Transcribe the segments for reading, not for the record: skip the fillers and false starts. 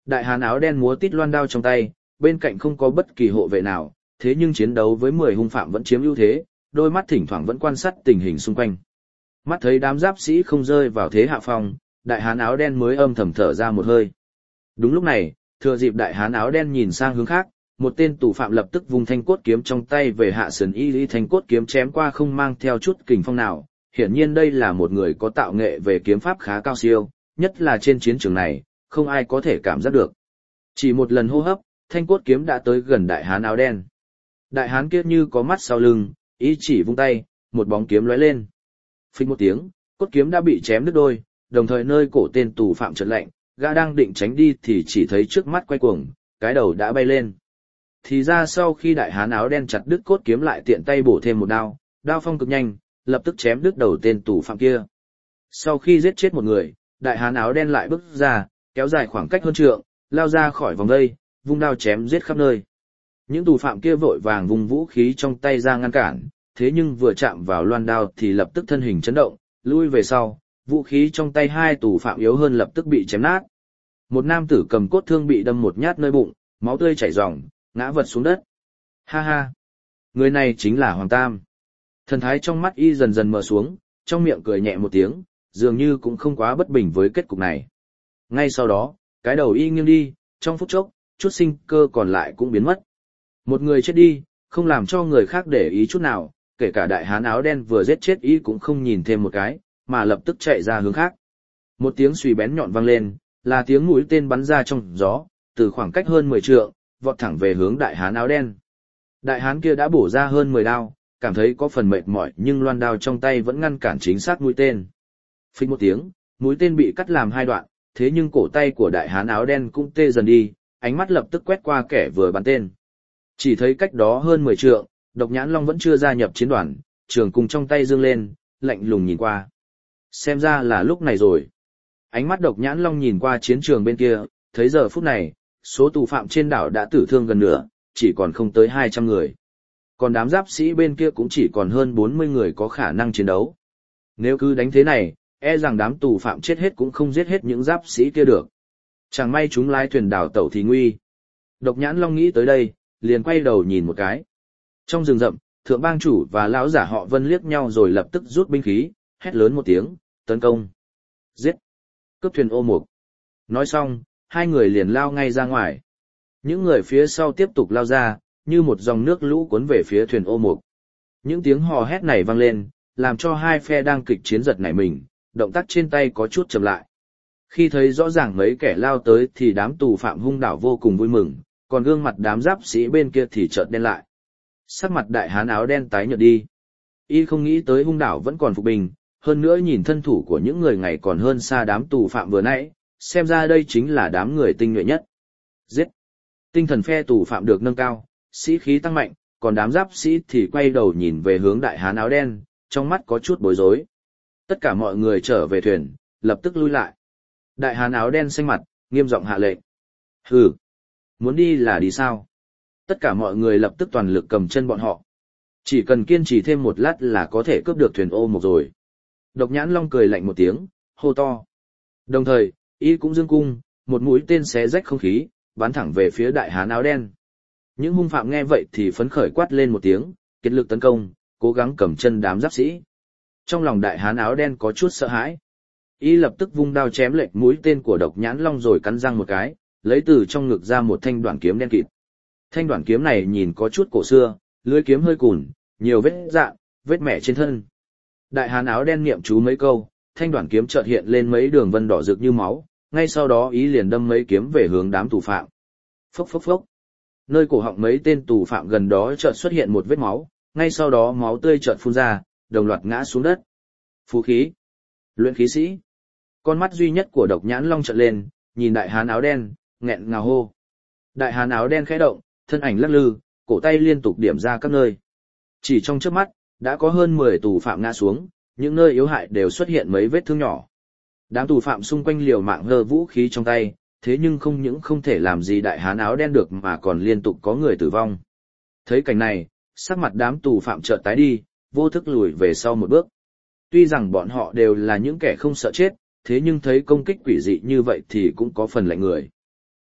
Đại hán áo đen múa tít loan đao trong tay, bên cạnh không có bất kỳ hộ vệ nào, thế nhưng chiến đấu với 10 hung phạm vẫn chiếm ưu thế, đôi mắt thỉnh thoảng vẫn quan sát tình hình xung quanh. Mắt thấy đám giáp sĩ không rơi vào thế hạ phong, đại hán áo đen mới âm thầm thở ra một hơi. Đúng lúc này, thừa dịp đại hán áo đen nhìn sang hướng khác, một tên tù phạm lập tức vung thanh cốt kiếm trong tay về hạ sườn y lý, thanh cốt kiếm chém qua không mang theo chút kình phong nào. Hiển nhiên đây là một người có tạo nghệ về kiếm pháp khá cao siêu, nhất là trên chiến trường này, không ai có thể cảm giác được. Chỉ một lần hô hấp, thanh cốt kiếm đã tới gần đại hán áo đen. Đại hán kia như có mắt sau lưng, ý chỉ vung tay, một bóng kiếm lóe lên. Phích một tiếng, cốt kiếm đã bị chém đứt đôi, đồng thời nơi cổ tên tù phạm chợt lạnh, gã đang định tránh đi thì chỉ thấy trước mắt quay cuồng, cái đầu đã bay lên. Thì ra sau khi đại hán áo đen chặt đứt cốt kiếm lại tiện tay bổ thêm một đao, đao phong cực nhanh, lập tức chém đứt đầu tên tù phạm kia. Sau khi giết chết một người, đại hán áo đen lại bước ra, kéo dài khoảng cách hơn trượng, lao ra khỏi vòng vây, vung đao chém giết khắp nơi. Những tù phạm kia vội vàng vung vũ khí trong tay ra ngăn cản, thế nhưng vừa chạm vào loan đao thì lập tức thân hình chấn động, lui về sau, vũ khí trong tay hai tù phạm yếu hơn lập tức bị chém nát. Một nam tử cầm cốt thương bị đâm một nhát nơi bụng, máu tươi chảy ròng, ngã vật xuống đất. Ha ha! Người này chính là Hoàng Tam. Thần thái trong mắt y dần dần mờ xuống, trong miệng cười nhẹ một tiếng, dường như cũng không quá bất bình với kết cục này. Ngay sau đó, cái đầu y nghiêng đi, trong phút chốc, chút sinh cơ còn lại cũng biến mất. Một người chết đi, không làm cho người khác để ý chút nào, kể cả đại hán áo đen vừa giết chết y cũng không nhìn thêm một cái, mà lập tức chạy ra hướng khác. Một tiếng xùy bén nhọn vang lên, là tiếng mũi tên bắn ra trong gió, từ khoảng cách hơn 10 trượng, vọt thẳng về hướng đại hán áo đen. Đại hán kia đã bổ ra hơn 10 đao, cảm thấy có phần mệt mỏi nhưng loan đao trong tay vẫn ngăn cản chính xác mũi tên. Phích một tiếng, mũi tên bị cắt làm hai đoạn, thế nhưng cổ tay của đại hán áo đen cũng tê dần đi, ánh mắt lập tức quét qua kẻ vừa bắn tên. Chỉ thấy cách đó hơn 10 trượng, Độc Nhãn Long vẫn chưa gia nhập chiến đoàn, trường cung trong tay dương lên, lạnh lùng nhìn qua. Xem ra là lúc này rồi. Ánh mắt Độc Nhãn Long nhìn qua chiến trường bên kia, thấy giờ phút này, số tù phạm trên đảo đã tử thương gần nửa, chỉ còn không tới 200 người. Còn đám giáp sĩ bên kia cũng chỉ còn hơn 40 người có khả năng chiến đấu. Nếu cứ đánh thế này, e rằng đám tù phạm chết hết cũng không giết hết những giáp sĩ kia được. Chẳng may chúng lái thuyền đảo tẩu thì nguy. Độc Nhãn Long nghĩ tới đây, liền quay đầu nhìn một cái. Trong rừng rậm, thượng bang chủ và lão giả họ Vân liếc nhau rồi lập tức rút binh khí, hét lớn một tiếng, tấn công. Giết! Cướp thuyền ô mục. Nói xong, hai người liền lao ngay ra ngoài. Những người phía sau tiếp tục lao ra, như một dòng nước lũ cuốn về phía thuyền ô mục. Những tiếng hò hét này vang lên, làm cho hai phe đang kịch chiến giật nảy mình, động tác trên tay có chút chậm lại. Khi thấy rõ ràng mấy kẻ lao tới thì đám tù phạm hung đảo vô cùng vui mừng, còn gương mặt đám giáp sĩ bên kia thì chợt đen lại. Sắc mặt đại hán áo đen tái nhợt đi. Y không nghĩ tới hung đảo vẫn còn phục bình, hơn nữa nhìn thân thủ của những người ngày còn hơn xa đám tù phạm vừa nãy, xem ra đây chính là đám người tinh nhuệ nhất. Giết! Tinh thần phe tù phạm được nâng cao, sĩ khí tăng mạnh, còn đám giáp sĩ thì quay đầu nhìn về hướng đại hán áo đen, trong mắt có chút bối rối. Tất cả mọi người trở về thuyền, lập tức lui lại. Đại hán áo đen xanh mặt, nghiêm giọng hạ lệnh. Hừ! Muốn đi là đi sao? Tất cả mọi người lập tức toàn lực cầm chân bọn họ. Chỉ cần kiên trì thêm một lát là có thể cướp được thuyền ô mục rồi. Độc Nhãn Long cười lạnh một tiếng, hô to. Đồng thời, y cũng dương cung, một mũi tên xé rách không khí, bắn thẳng về phía đại hán áo đen. Những hung phạm nghe vậy thì phấn khởi quát lên một tiếng, kết lực tấn công, cố gắng cầm chân đám giáp sĩ. Trong lòng đại hán áo đen có chút sợ hãi. Y lập tức vung đao chém lệch mũi tên của Độc Nhãn Long rồi cắn răng một cái, lấy từ trong ngực ra một thanh đoạn kiếm đen kịt. Thanh đoạn kiếm này nhìn có chút cổ xưa, lưỡi kiếm hơi cùn, nhiều vết rạn, vết mẻ trên thân. Đại hán áo đen niệm chú mấy câu, thanh đoạn kiếm chợt hiện lên mấy đường vân đỏ rực như máu, ngay sau đó ý liền đâm mấy kiếm về hướng đám tù phạm. Phốc phốc phốc. Nơi cổ họng mấy tên tù phạm gần đó chợt xuất hiện một vết máu, ngay sau đó máu tươi chợt phun ra, đồng loạt ngã xuống đất. Phú khí, luyện khí sĩ. Con mắt duy nhất của Độc Nhãn Long trợn lên, nhìn đại hán áo đen, nghẹn ngào hô. Đại hán áo đen khẽ động, thân ảnh lắc lư, cổ tay liên tục điểm ra các nơi. Chỉ trong chớp mắt, đã có hơn 10 tù phạm ngã xuống, những nơi yếu hại đều xuất hiện mấy vết thương nhỏ. Đám tù phạm xung quanh liều mạng hơ vũ khí trong tay, thế nhưng không những không thể làm gì đại hán áo đen được mà còn liên tục có người tử vong. Thấy cảnh này, sắc mặt đám tù phạm chợt tái đi, vô thức lùi về sau một bước. Tuy rằng bọn họ đều là những kẻ không sợ chết, thế nhưng thấy công kích quỷ dị như vậy thì cũng có phần lạnh người.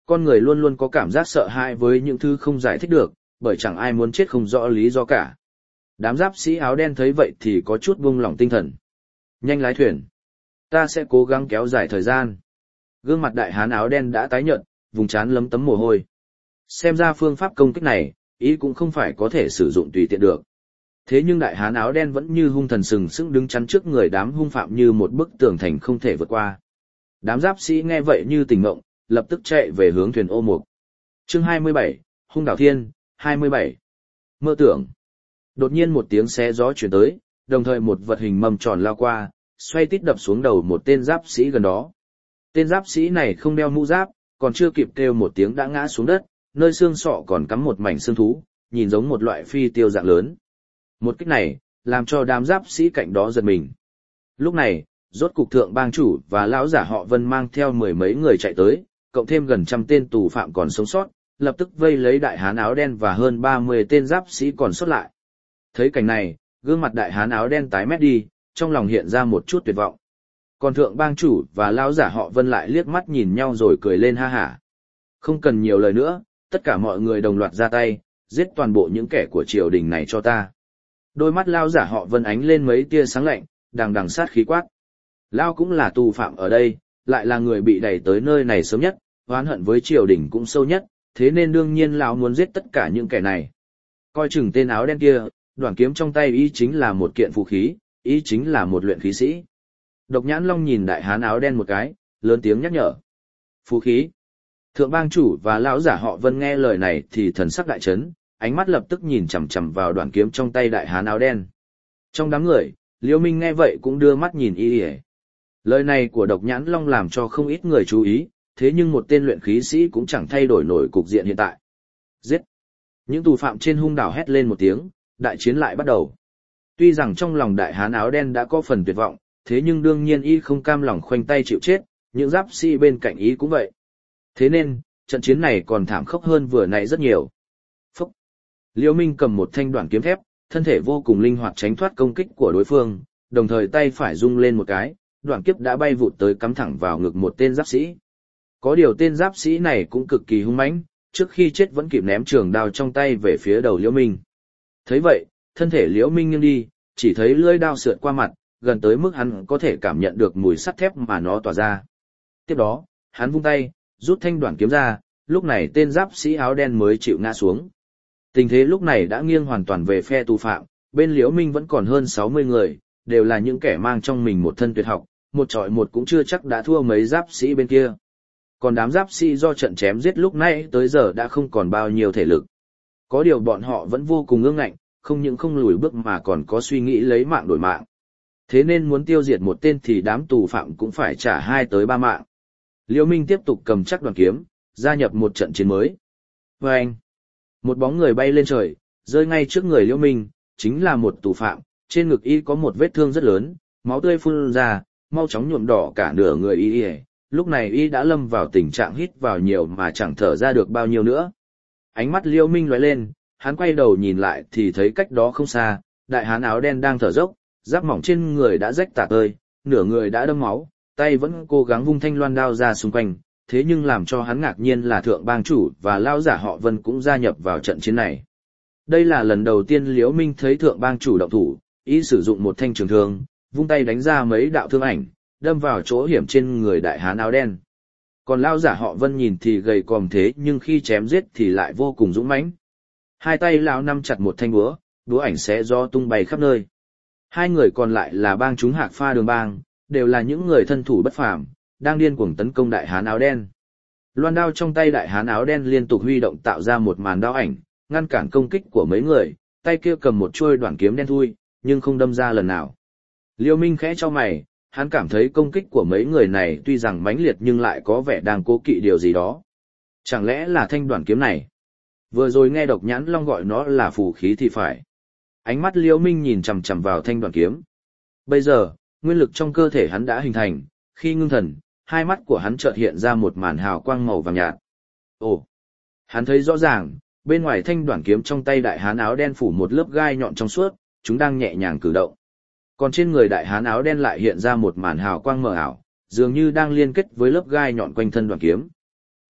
Con người luôn luôn có cảm giác sợ hãi với những thứ không giải thích được, bởi chẳng ai muốn chết không rõ lý do cả. Đám giáp sĩ áo đen thấy vậy thì có chút buông lỏng tinh thần. Nhanh lái thuyền. Ta sẽ cố gắng kéo dài thời gian. Gương mặt đại hán áo đen đã tái nhợt, vùng trán lấm tấm mồ hôi. Xem ra phương pháp công kích này, ý cũng không phải có thể sử dụng tùy tiện được. Thế nhưng đại hán áo đen vẫn như hung thần sừng sững đứng chắn trước người đám hung phạm như một bức tường thành không thể vượt qua. Đám giáp sĩ nghe vậy như tỉnh ngộng, lập tức chạy về hướng thuyền ô mục. Chương 27, Hung đảo thiên, 27. Mơ tưởng. Đột nhiên một tiếng xé gió chuyển tới, đồng thời một vật hình mâm tròn lao qua, xoay tít đập xuống đầu một tên giáp sĩ gần đó. Tên giáp sĩ này không đeo mũ giáp, còn chưa kịp kêu một tiếng đã ngã xuống đất, nơi xương sọ còn cắm một mảnh xương thú, nhìn giống một loại phi tiêu dạng lớn. Một kích này, làm cho đám giáp sĩ cạnh đó giật mình. Lúc này, rốt cục thượng bang chủ và lão giả họ Vân mang theo mười mấy người chạy tới, cộng thêm gần trăm tên tù phạm còn sống sót, lập tức vây lấy đại hán áo đen và hơn 30 tên giáp sĩ còn sót lại. Thấy cảnh này, gương mặt đại hán áo đen tái mét đi, trong lòng hiện ra một chút tuyệt vọng. Còn thượng bang chủ và lão giả họ Vân lại liếc mắt nhìn nhau rồi cười lên ha hả. Không cần nhiều lời nữa, tất cả mọi người đồng loạt ra tay, giết toàn bộ những kẻ của triều đình này cho ta. Đôi mắt lão giả họ Vân ánh lên mấy tia sáng lạnh, đằng đằng sát khí quát. Lão cũng là tù phạm ở đây, lại là người bị đẩy tới nơi này sớm nhất, oán hận với triều đình cũng sâu nhất, thế nên đương nhiên lão muốn giết tất cả những kẻ này. Coi chừng tên áo đen kia, đoạn kiếm trong tay y chính là một kiện phù khí, y chính là một luyện khí sĩ. Độc Nhãn Long nhìn đại hán áo đen một cái, lớn tiếng nhắc nhở. Phù khí. Thượng bang chủ và lão giả họ Vân nghe lời này thì thần sắc đại chấn, ánh mắt lập tức nhìn chằm chằm vào đoạn kiếm trong tay đại hán áo đen. Trong đám người, Liễu Minh nghe vậy cũng đưa mắt nhìn y. Lời này của Độc Nhãn Long làm cho không ít người chú ý, thế nhưng một tên luyện khí sĩ cũng chẳng thay đổi nổi cục diện hiện tại. Giết! Những tù phạm trên hung đảo hét lên một tiếng, đại chiến lại bắt đầu. Tuy rằng trong lòng đại hán áo đen đã có phần tuyệt vọng, thế nhưng đương nhiên y không cam lòng khoanh tay chịu chết, những giáp sĩ bên cạnh y cũng vậy. Thế nên, trận chiến này còn thảm khốc hơn vừa nãy rất nhiều. Phúc! Liễu Minh cầm một thanh đoạn kiếm thép, thân thể vô cùng linh hoạt tránh thoát công kích của đối phương, đồng thời tay phải rung lên một cái, đoạn kiếp đã bay vụt tới cắm thẳng vào ngực một tên giáp sĩ. Có điều tên giáp sĩ này cũng cực kỳ hung mãnh, trước khi chết vẫn kịp ném trường đao trong tay về phía đầu Liễu Minh. Thấy vậy, thân thể Liễu Minh nghiêng đi, chỉ thấy lưỡi đao sượt qua mặt, gần tới mức hắn có thể cảm nhận được mùi sắt thép mà nó tỏa ra. Tiếp đó, hắn vung tay, rút thanh đoạn kiếm ra, lúc này tên giáp sĩ áo đen mới chịu ngã xuống. Tình thế lúc này đã nghiêng hoàn toàn về phe tù phạm, bên Liễu Minh vẫn còn hơn 60 người, đều là những kẻ mang trong mình một thân tuyệt học, một trọi một cũng chưa chắc đã thua mấy giáp sĩ bên kia. Còn đám giáp sĩ do trận chém giết lúc nãy tới giờ đã không còn bao nhiêu thể lực. Có điều bọn họ vẫn vô cùng ương ngạnh, không những không lùi bước mà còn có suy nghĩ lấy mạng đổi mạng. Thế nên muốn tiêu diệt một tên thì đám tù phạm cũng phải trả 2 tới 3 mạng. Liễu Minh tiếp tục cầm chắc đoàn kiếm, gia nhập một trận chiến mới. Và anh, một bóng người bay lên trời, rơi ngay trước người Liễu Minh, chính là một tù phạm, trên ngực y có một vết thương rất lớn, máu tươi phun ra, mau chóng nhuộm đỏ cả nửa người y. Lúc này y đã lâm vào tình trạng hít vào nhiều mà chẳng thở ra được bao nhiêu nữa. Ánh mắt Liễu Minh lóe lên, hắn quay đầu nhìn lại thì thấy cách đó không xa, đại hán áo đen đang thở dốc, giáp mỏng trên người đã rách tả tơi, nửa người đã đâm máu, tay vẫn cố gắng vung thanh loan đao ra xung quanh, thế nhưng làm cho hắn ngạc nhiên là thượng bang chủ và lão giả họ Vân cũng gia nhập vào trận chiến này. Đây là lần đầu tiên Liễu Minh thấy thượng bang chủ động thủ, y sử dụng một thanh trường thương, vung tay đánh ra mấy đạo thương ảnh, đâm vào chỗ hiểm trên người đại hán áo đen. Còn lão giả họ Vân nhìn thì gầy còm thế nhưng khi chém giết thì lại vô cùng dũng mãnh. Hai tay lão nắm chặt một thanh búa, búa ảnh xé gió tung bay khắp nơi. Hai người còn lại là bang chúng Hạc Pha Đường bang, đều là những người thân thủ bất phàm, đang điên cuồng tấn công đại hán áo đen. Loan đao trong tay đại hán áo đen liên tục huy động tạo ra một màn đao ảnh, ngăn cản công kích của mấy người, tay kia cầm một chuôi đoạn kiếm đen thui, nhưng không đâm ra lần nào. Liễu Minh khẽ chau mày, hắn cảm thấy công kích của mấy người này tuy rằng mãnh liệt nhưng lại có vẻ đang cố kỵ điều gì đó. Chẳng lẽ là thanh đoạn kiếm này? Vừa rồi nghe Độc Nhãn Long gọi nó là phù khí thì phải. Ánh mắt Liễu Minh nhìn chằm chằm vào thanh đoạn kiếm. Bây giờ, nguyên lực trong cơ thể hắn đã hình thành, khi ngưng thần, hai mắt của hắn chợt hiện ra một màn hào quang màu vàng nhạt. Ồ! Hắn thấy rõ ràng, bên ngoài thanh đoạn kiếm trong tay đại hán áo đen phủ một lớp gai nhọn trong suốt, chúng đang nhẹ nhàng cử động. Còn trên người đại hán áo đen lại hiện ra một màn hào quang mờ ảo, dường như đang liên kết với lớp gai nhọn quanh thân đoạn kiếm.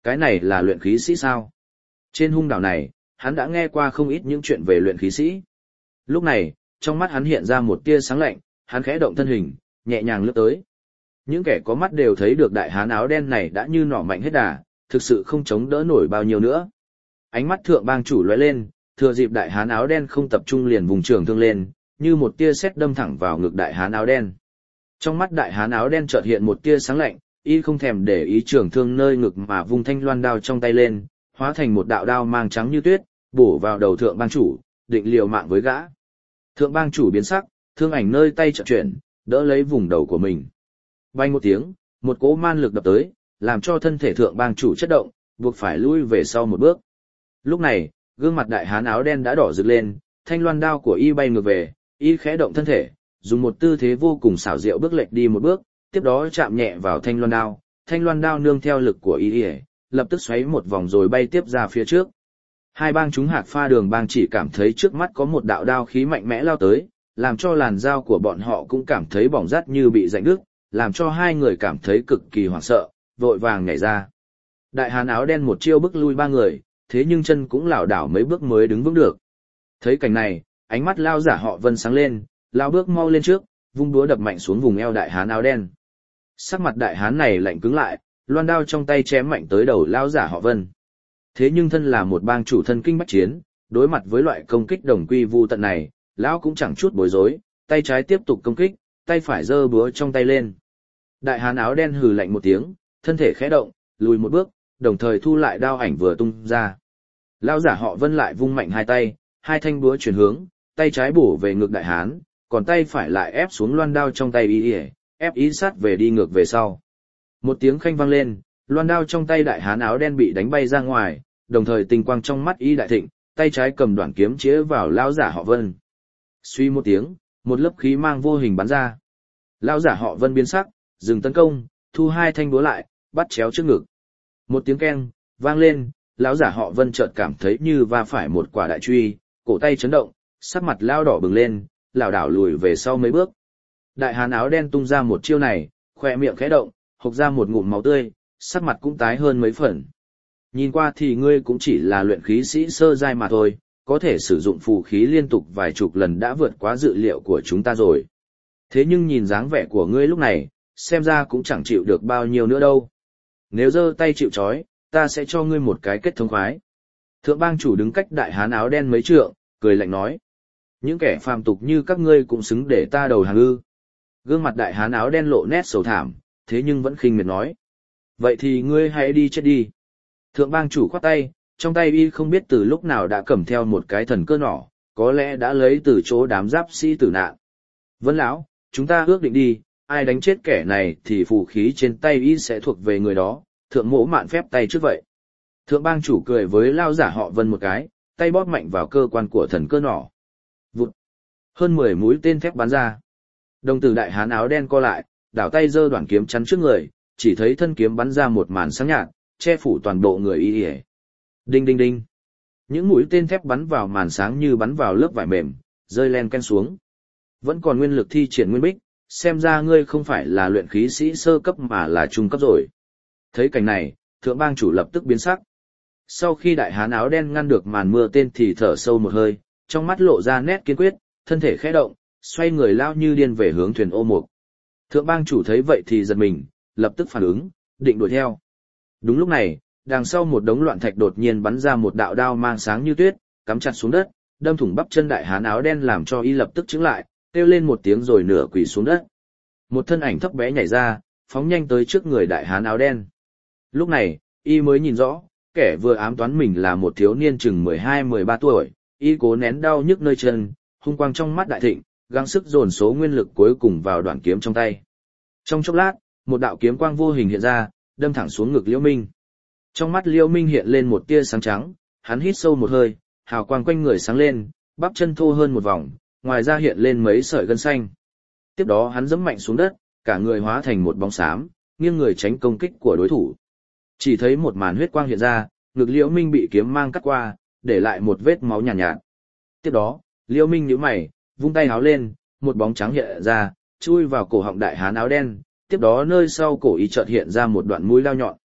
Cái này là luyện khí sĩ sao? Trên hung đảo này, hắn đã nghe qua không ít những chuyện về luyện khí sĩ. Lúc này, trong mắt hắn hiện ra một tia sáng lạnh, hắn khẽ động thân hình, nhẹ nhàng lướt tới. Những kẻ có mắt đều thấy được đại hán áo đen này đã như nỏ mạnh hết đà, thực sự không chống đỡ nổi bao nhiêu nữa. Ánh mắt thượng bang chủ lóe lên, thừa dịp đại hán áo đen không tập trung liền vùng trường thương lên, như một tia sét đâm thẳng vào ngực đại hán áo đen. Trong mắt đại hán áo đen chợt hiện một tia sáng lạnh, y không thèm để ý trường thương nơi ngực mà vung thanh loan đao trong tay lên, hóa thành một đạo đao mang trắng như tuyết, bổ vào đầu thượng bang chủ, định liều mạng với gã. Thượng bang chủ biến sắc, thương ảnh nơi tay chợt chuyển, đỡ lấy vùng đầu của mình. Bay một tiếng, một cỗ man lực đập tới, làm cho thân thể thượng bang chủ chất động, buộc phải lui về sau một bước. Lúc này, gương mặt đại hán áo đen đã đỏ rực lên, thanh loan đao của y bay ngược về, y khẽ động thân thể, dùng một tư thế vô cùng xảo diệu bước lệch đi một bước, tiếp đó chạm nhẹ vào thanh loan đao nương theo lực của y, lập tức xoáy một vòng rồi bay tiếp ra phía trước. Hai bang chúng Hạc Pha Đường bang chỉ cảm thấy trước mắt có một đạo đao khí mạnh mẽ lao tới, làm cho làn dao của bọn họ cũng cảm thấy bỏng rát như bị rạch đứt, làm cho hai người cảm thấy cực kỳ hoảng sợ, vội vàng nhảy ra. Đại hán áo đen một chiêu bức lui ba người, thế nhưng chân cũng lảo đảo mấy bước mới đứng vững được. Thấy cảnh này, ánh mắt lao giả họ Vân sáng lên, lao bước mau lên trước, vung đũa đập mạnh xuống vùng eo đại hán áo đen. Sắc mặt đại hán này lạnh cứng lại, loan đao trong tay chém mạnh tới đầu lao giả họ Vân. Thế nhưng thân là một bang chủ thân kinh bách chiến, đối mặt với loại công kích đồng quy vu tận này, lão cũng chẳng chút bối rối, tay trái tiếp tục công kích, tay phải giơ búa trong tay lên. Đại hán áo đen hừ lạnh một tiếng, thân thể khẽ động, lùi một bước, đồng thời thu lại đao ảnh vừa tung ra. Lão giả họ Vân lại vung mạnh hai tay, hai thanh búa chuyển hướng, tay trái bổ về ngực đại hán, còn tay phải lại ép xuống loan đao trong tay y, ép ý sát về đi ngược về sau. Một tiếng khanh vang lên, loan đao trong tay đại hán áo đen bị đánh bay ra ngoài, đồng thời tinh quang trong mắt y đại thịnh, tay trái cầm đoạn kiếm chĩa vào lão giả họ Vân. Suy một tiếng, một lớp khí mang vô hình bắn ra. Lão giả họ Vân biến sắc, dừng tấn công, thu hai thanh búa lại, bắt chéo trước ngực. Một tiếng keng vang lên, lão giả họ Vân chợt cảm thấy như va phải một quả đại truy, cổ tay chấn động, sắc mặt lao đỏ bừng lên, lảo đảo lùi về sau mấy bước. Đại hán áo đen tung ra một chiêu này, khoe miệng khẽ động, hộc ra một ngụm máu tươi, sắc mặt cũng tái hơn mấy phần. Nhìn qua thì ngươi cũng chỉ là luyện khí sĩ sơ giai mà thôi, có thể sử dụng phù khí liên tục vài chục lần đã vượt quá dự liệu của chúng ta rồi. Thế nhưng nhìn dáng vẻ của ngươi lúc này, xem ra cũng chẳng chịu được bao nhiêu nữa đâu. Nếu giơ tay chịu trói, ta sẽ cho ngươi một cái kết thông khoái. Thượng bang chủ đứng cách đại hán áo đen mấy trượng, cười lạnh nói. Những kẻ phàm tục như các ngươi cũng xứng để ta đầu hàng ư. Gương mặt đại hán áo đen lộ nét sầu thảm, thế nhưng vẫn khinh miệt nói. Vậy thì ngươi hãy đi chết đi. Thượng bang chủ khoát tay, trong tay y không biết từ lúc nào đã cầm theo một cái thần cơ nỏ, có lẽ đã lấy từ chỗ đám giáp sĩ tử nạn. Vân lão, chúng ta ước định đi, ai đánh chết kẻ này thì phù khí trên tay y sẽ thuộc về người đó, thượng mỗ mạn phép tay trước vậy. Thượng bang chủ cười với lao giả họ Vân một cái, tay bóp mạnh vào cơ quan của thần cơ nỏ. Vụt. Hơn 10 mũi tên thép bắn ra. Đồng tử đại hán áo đen co lại, đảo tay giơ đoạn kiếm chắn trước người, chỉ thấy thân kiếm bắn ra một màn sáng nhạt, che phủ toàn bộ người y. Đinh đinh đinh. Những mũi tên thép bắn vào màn sáng như bắn vào lớp vải mềm, rơi len ken xuống. Vẫn còn nguyên lực thi triển nguyên bích, xem ra ngươi không phải là luyện khí sĩ sơ cấp mà là trung cấp rồi. Thấy cảnh này, thượng bang chủ lập tức biến sắc. Sau khi đại hán áo đen ngăn được màn mưa tên thì thở sâu một hơi, trong mắt lộ ra nét kiên quyết, thân thể khẽ động, xoay người lao như điên về hướng thuyền ô mục. Thượng bang chủ thấy vậy thì giật mình, lập tức phản ứng, định đuổi theo. Đúng lúc này, đằng sau một đống loạn thạch đột nhiên bắn ra một đạo đao mang sáng như tuyết, cắm chặt xuống đất, đâm thủng bắp chân đại hán áo đen làm cho y lập tức chững lại, kêu lên một tiếng rồi nửa quỳ xuống đất. Một thân ảnh thấp bé nhảy ra, phóng nhanh tới trước người đại hán áo đen. Lúc này, y mới nhìn rõ, kẻ vừa ám toán mình là một thiếu niên chừng 12-13 tuổi, y cố nén đau nhức nơi chân, hung quang trong mắt đại thịnh, gắng sức dồn số nguyên lực cuối cùng vào đoạn kiếm trong tay. Trong chốc lát, một đạo kiếm quang vô hình hiện ra, đâm thẳng xuống ngực Liễu Minh. Trong mắt Liễu Minh hiện lên một tia sáng trắng, hắn hít sâu một hơi, hào quang quanh người sáng lên, bắp chân thô hơn một vòng, ngoài ra hiện lên mấy sợi gân xanh. Tiếp đó hắn giẫm mạnh xuống đất, cả người hóa thành một bóng xám, nghiêng người tránh công kích của đối thủ. Chỉ thấy một màn huyết quang hiện ra, ngực Liễu Minh bị kiếm mang cắt qua, để lại một vết máu nhàn nhạt. Tiếp đó, Liễu Minh nhíu mày, vung tay háo lên, một bóng trắng hiện ra, chui vào cổ họng đại hán áo đen, tiếp đó nơi sau cổ y chợt hiện ra một đoạn mũi lao nhọn.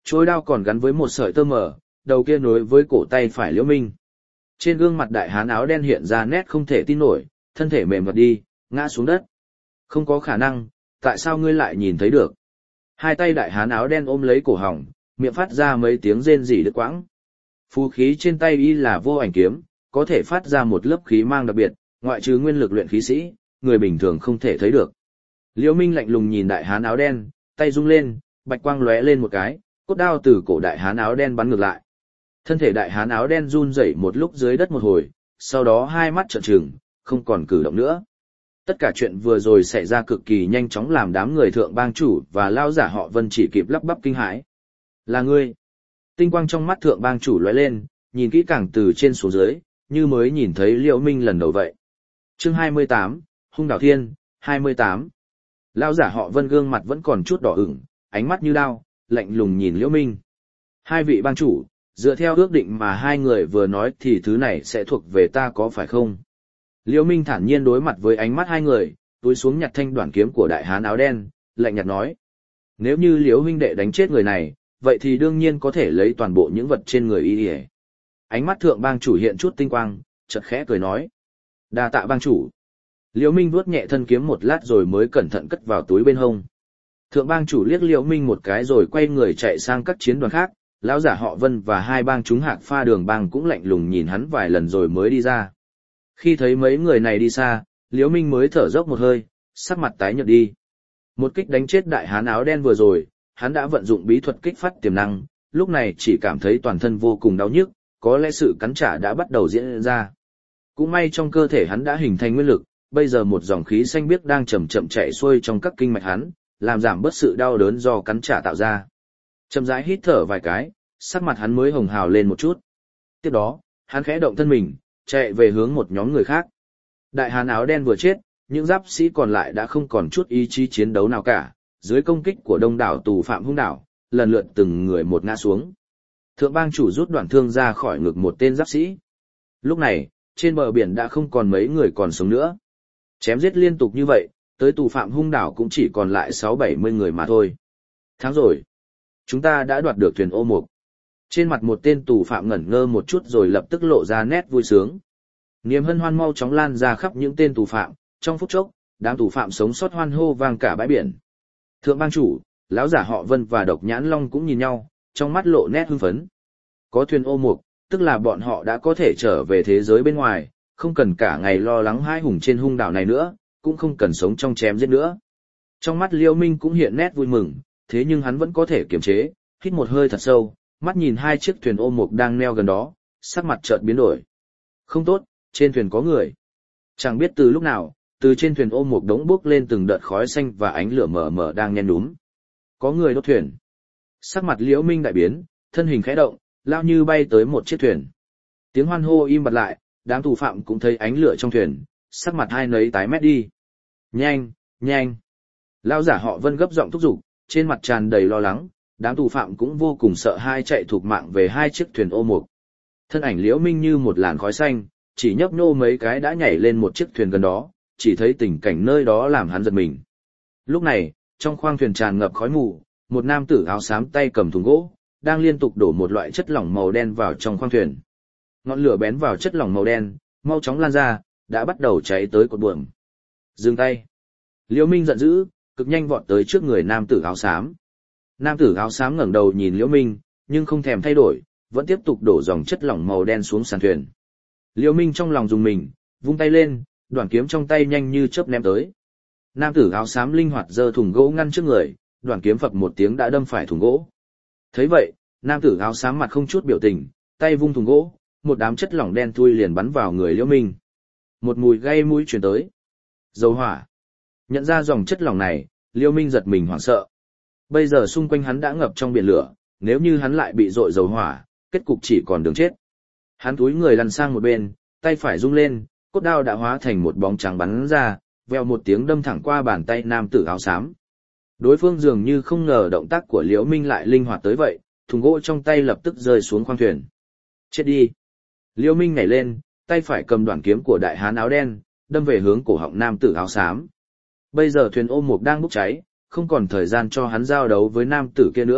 Trôi đao còn gắn với một sợi tơ mờ, đầu kia nối với cổ tay phải Liễu Minh. Trên gương mặt đại hán áo đen hiện ra nét không thể tin nổi, thân thể mềm vật đi, ngã xuống đất. Không có khả năng, tại sao ngươi lại nhìn thấy được? Hai tay đại hán áo đen ôm lấy cổ họng, miệng phát ra mấy tiếng rên rỉ đứt quãng. Phù khí trên tay y là vô ảnh kiếm, có thể phát ra một lớp khí mang đặc biệt, ngoại trừ nguyên lực luyện khí sĩ, người bình thường không thể thấy được. Liễu Minh lạnh lùng nhìn đại hán áo đen, tay rung lên, bạch quang lóe lên một cái, cốt đao từ cổ đại hán áo đen bắn ngược lại. Thân thể đại hán áo đen run rẩy một lúc dưới đất một hồi, sau đó hai mắt trợn trừng, không còn cử động nữa. Tất cả chuyện vừa rồi xảy ra cực kỳ nhanh chóng làm đám người thượng bang chủ và lao giả họ Vân chỉ kịp lắp bắp kinh hãi. Là ngươi. Tinh quang trong mắt thượng bang chủ lóe lên, nhìn kỹ càng từ trên xuống dưới, như mới nhìn thấy Liễu Minh lần đầu vậy. Chương 28, Hung Đảo Thiên, 28. Lao giả họ Vân gương mặt vẫn còn chút đỏ ửng, ánh mắt như đao, lạnh lùng nhìn Liễu Minh. Hai vị bang chủ, dựa theo ước định mà hai người vừa nói thì thứ này sẽ thuộc về ta có phải không? Liễu Minh thản nhiên đối mặt với ánh mắt hai người, túi xuống nhặt thanh đoản kiếm của đại hán áo đen, lạnh nhạt nói. Nếu như Liễu huynh đệ đánh chết người này, vậy thì đương nhiên có thể lấy toàn bộ những vật trên người y. Ánh mắt thượng bang chủ hiện chút tinh quang, chợt khẽ cười nói. Đa tạ bang chủ. Liễu Minh vuốt nhẹ thân kiếm một lát rồi mới cẩn thận cất vào túi bên hông. Thượng bang chủ liếc Liễu Minh một cái rồi quay người chạy sang các chiến đoàn khác, lão giả họ Vân và hai bang chúng Hạc Pha Đường bang cũng lạnh lùng nhìn hắn vài lần rồi mới đi ra. Khi thấy mấy người này đi xa, Liễu Minh mới thở dốc một hơi, sắc mặt tái nhợt đi. Một kích đánh chết đại hán áo đen vừa rồi, hắn đã vận dụng bí thuật kích phát tiềm năng, lúc này chỉ cảm thấy toàn thân vô cùng đau nhức, có lẽ sự cắn trả đã bắt đầu diễn ra. Cũng may trong cơ thể hắn đã hình thành nguyên lực, bây giờ một dòng khí xanh biếc đang chậm chậm chạy xuôi trong các kinh mạch hắn, làm giảm bớt sự đau đớn do cắn trả tạo ra. Chậm rãi hít thở vài cái, sắc mặt hắn mới hồng hào lên một chút. Tiếp đó, hắn khẽ động thân mình, chạy về hướng một nhóm người khác. Đại hán áo đen vừa chết, những giáp sĩ còn lại đã không còn chút ý chí chiến đấu nào cả, dưới công kích của đông đảo tù phạm hung đảo, lần lượt từng người một ngã xuống. Thượng bang chủ rút đoạn thương ra khỏi ngực một tên giáp sĩ. Lúc này, trên bờ biển đã không còn mấy người còn sống nữa. Chém giết liên tục như vậy, tới tù phạm hung đảo cũng chỉ còn lại 60-70 người mà thôi. Thắng rồi. Chúng ta đã đoạt được thuyền ô mục. Trên mặt một tên tù phạm ngẩn ngơ một chút rồi lập tức lộ ra nét vui sướng. Niềm hân hoan mau chóng lan ra khắp những tên tù phạm, trong phút chốc, đám tù phạm sống sót hoan hô vang cả bãi biển. Thượng bang chủ, lão giả họ Vân và Độc Nhãn Long cũng nhìn nhau, trong mắt lộ nét hưng phấn. Có thuyền ô mục, tức là bọn họ đã có thể trở về thế giới bên ngoài, không cần cả ngày lo lắng hai hùng trên hung đảo này nữa, cũng không cần sống trong chém giết nữa. Trong mắt Liễu Minh cũng hiện nét vui mừng, thế nhưng hắn vẫn có thể kiềm chế, hít một hơi thật sâu, mắt nhìn hai chiếc thuyền ô mục đang neo gần đó, sắc mặt chợt biến đổi. Không tốt, trên thuyền có người. Chẳng biết từ lúc nào, từ trên thuyền ô mục đống bốc lên từng đợt khói xanh và ánh lửa mờ mờ đang nhen núm. Có người đốt thuyền. Sắc mặt Liễu Minh đại biến, thân hình khẽ động, lao như bay tới một chiếc thuyền. Tiếng hoan hô im bặt lại, đám tù phạm cũng thấy ánh lửa trong thuyền, sắc mặt hai nấy tái mét đi. Nhanh, nhanh. Lao giả họ Vân gấp giọng thúc giục, trên mặt tràn đầy lo lắng, đám tù phạm cũng vô cùng sợ hai chạy thục mạng về hai chiếc thuyền ô mục. Thân ảnh Liễu Minh như một làn khói xanh, chỉ nhấp nhô mấy cái đã nhảy lên một chiếc thuyền gần đó, chỉ thấy tình cảnh nơi đó làm hắn giật mình. Lúc này, trong khoang thuyền tràn ngập khói mù, một nam tử áo xám tay cầm thùng gỗ, đang liên tục đổ một loại chất lỏng màu đen vào trong khoang thuyền. Ngọn lửa bén vào chất lỏng màu đen, mau chóng lan ra, đã bắt đầu cháy tới cột buồm. Dừng tay. Liễu Minh giận dữ, cực nhanh vọt tới trước người nam tử áo xám. Nam tử áo xám ngẩng đầu nhìn Liễu Minh, nhưng không thèm thay đổi, vẫn tiếp tục đổ dòng chất lỏng màu đen xuống sàn thuyền. Liễu Minh trong lòng rùng mình, vung tay lên, đoạn kiếm trong tay nhanh như chớp ném tới. Nam tử áo xám linh hoạt giơ thùng gỗ ngăn trước người, đoạn kiếm phập một tiếng đã đâm phải thùng gỗ. Thấy vậy, nam tử áo xám mặt không chút biểu tình, tay vung thùng gỗ, một đám chất lỏng đen thui liền bắn vào người Liễu Minh. Một mùi gây mũi truyền tới. Dầu hỏa. Nhận ra dòng chất lỏng này, Liễu Minh giật mình hoảng sợ. Bây giờ xung quanh hắn đã ngập trong biển lửa, nếu như hắn lại bị dội dầu hỏa, kết cục chỉ còn đường chết. Hắn túi người lăn sang một bên, tay phải rung lên, cốt đao đã hóa thành một bóng trắng bắn ra, vèo một tiếng đâm thẳng qua bàn tay nam tử áo xám. Đối phương dường như không ngờ động tác của Liễu Minh lại linh hoạt tới vậy, thùng gỗ trong tay lập tức rơi xuống khoang thuyền. Chết đi! Liễu Minh nhảy lên, tay phải cầm đoạn kiếm của đại hán áo đen, đâm về hướng cổ họng nam tử áo xám. Bây giờ thuyền ô mục đang bốc cháy, không còn thời gian cho hắn giao đấu với nam tử kia nữa,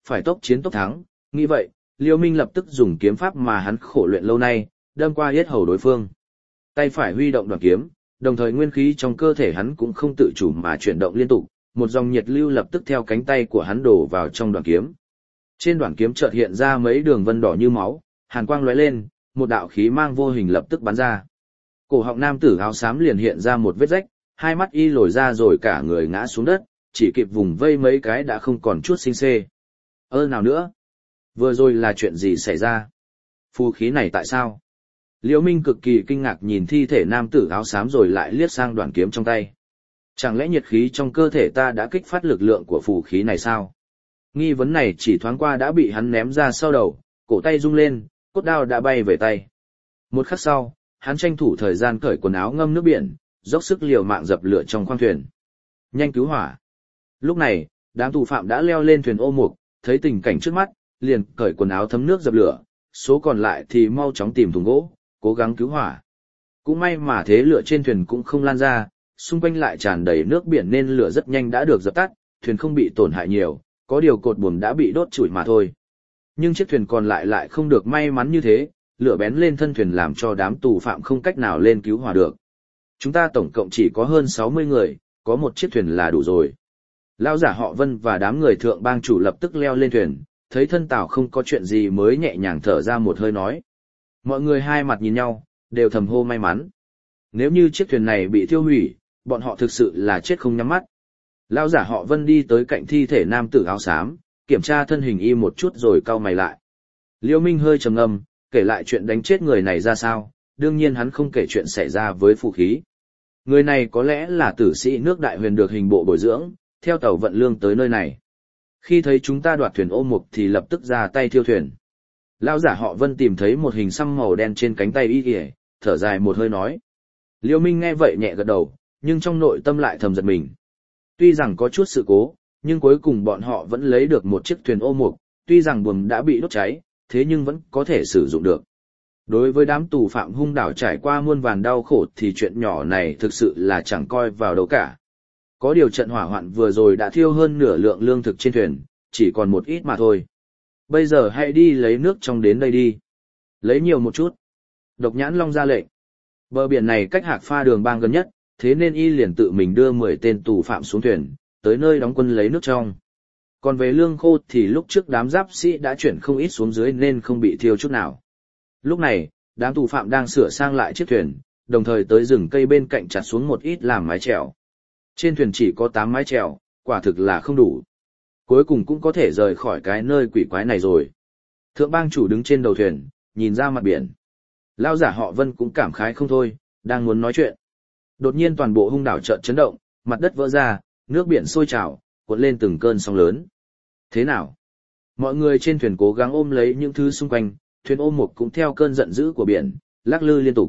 phải tốc chiến tốc thắng, nghĩ vậy, Liêu Minh lập tức dùng kiếm pháp mà hắn khổ luyện lâu nay, đâm qua yết hầu đối phương. Tay phải huy động đoàn kiếm, đồng thời nguyên khí trong cơ thể hắn cũng không tự chủ mà chuyển động liên tục, một dòng nhiệt lưu lập tức theo cánh tay của hắn đổ vào trong đoàn kiếm. Trên đoàn kiếm chợt hiện ra mấy đường vân đỏ như máu, hàn quang lóe lên, một đạo khí mang vô hình lập tức bắn ra. Cổ họng nam tử áo xám liền hiện ra một vết rách, hai mắt y lồi ra rồi cả người ngã xuống đất, chỉ kịp vùng vây mấy cái đã không còn chút sinh xê. Nào nữa? Vừa rồi là chuyện gì xảy ra? Phù khí này tại sao? Liễu Minh cực kỳ kinh ngạc nhìn thi thể nam tử áo xám rồi lại liếc sang đoàn kiếm trong tay. Chẳng lẽ nhiệt khí trong cơ thể ta đã kích phát lực lượng của phù khí này sao? Nghi vấn này chỉ thoáng qua đã bị hắn ném ra sau đầu, cổ tay rung lên, cốt đao đã bay về tay. Một khắc sau, hắn tranh thủ thời gian cởi quần áo ngâm nước biển, dốc sức liều mạng dập lửa trong khoang thuyền. Nhanh cứu hỏa. Lúc này, đám tù phạm đã leo lên thuyền ô mục, thấy tình cảnh trước mắt, liền cởi quần áo thấm nước dập lửa, số còn lại thì mau chóng tìm thùng gỗ, cố gắng cứu hỏa. Cũng may mà thế lửa trên thuyền cũng không lan ra, xung quanh lại tràn đầy nước biển nên lửa rất nhanh đã được dập tắt, thuyền không bị tổn hại nhiều, có điều cột buồm đã bị đốt trụi mà thôi. Nhưng chiếc thuyền còn lại lại không được may mắn như thế, lửa bén lên thân thuyền làm cho đám tù phạm không cách nào lên cứu hỏa được. Chúng ta tổng cộng chỉ có hơn 60 người, có một chiếc thuyền là đủ rồi. Lão giả họ Vân và đám người thượng bang chủ lập tức leo lên thuyền, thấy thân tàu không có chuyện gì mới nhẹ nhàng thở ra một hơi nói. Mọi người hai mặt nhìn nhau, đều thầm hô may mắn. Nếu như chiếc thuyền này bị thiêu hủy, bọn họ thực sự là chết không nhắm mắt. Lão giả họ Vân đi tới cạnh thi thể nam tử áo xám, kiểm tra thân hình y một chút rồi cau mày lại. Liêu Minh hơi trầm ngâm, kể lại chuyện đánh chết người này ra sao, đương nhiên hắn không kể chuyện xảy ra với phù khí. Người này có lẽ là tử sĩ nước Đại Huyền được hình bộ bồi dưỡng, theo tàu vận lương tới nơi này. Khi thấy chúng ta đoạt thuyền ô mục thì lập tức ra tay thiêu thuyền. Lão giả họ Vân tìm thấy một hình xăm màu đen trên cánh tay y kìa, thở dài một hơi nói. Liêu Minh nghe vậy nhẹ gật đầu, nhưng trong nội tâm lại thầm giật mình. Tuy rằng có chút sự cố, nhưng cuối cùng bọn họ vẫn lấy được một chiếc thuyền ô mục, tuy rằng buồm đã bị đốt cháy, thế nhưng vẫn có thể sử dụng được. Đối với đám tù phạm hung đảo trải qua muôn vàn đau khổ thì chuyện nhỏ này thực sự là chẳng coi vào đâu cả. Có điều trận hỏa hoạn vừa rồi đã thiêu hơn nửa lượng lương thực trên thuyền, chỉ còn một ít mà thôi. Bây giờ hãy đi lấy nước trong đến đây đi. Lấy nhiều một chút. Độc Nhãn Long ra lệnh. Bờ biển này cách Hạc Pha đường bang gần nhất, thế nên y liền tự mình đưa 10 tên tù phạm xuống thuyền, tới nơi đóng quân lấy nước trong. Còn về lương khô thì lúc trước đám giáp sĩ đã chuyển không ít xuống dưới nên không bị thiêu chút nào. Lúc này, đám tù phạm đang sửa sang lại chiếc thuyền, đồng thời tới rừng cây bên cạnh chặt xuống một ít làm mái chèo. Trên thuyền chỉ có 8 mái chèo, quả thực là không đủ. Cuối cùng cũng có thể rời khỏi cái nơi quỷ quái này rồi. Thượng bang chủ đứng trên đầu thuyền, nhìn ra mặt biển. Lão giả họ Vân cũng cảm khái không thôi, đang muốn nói chuyện. Đột nhiên toàn bộ hung đảo chợt chấn động, mặt đất vỡ ra, nước biển sôi trào, cuộn lên từng cơn sóng lớn. Thế nào? Mọi người trên thuyền cố gắng ôm lấy những thứ xung quanh, thuyền ôm một cũng theo cơn giận dữ của biển, lắc lư liên tục.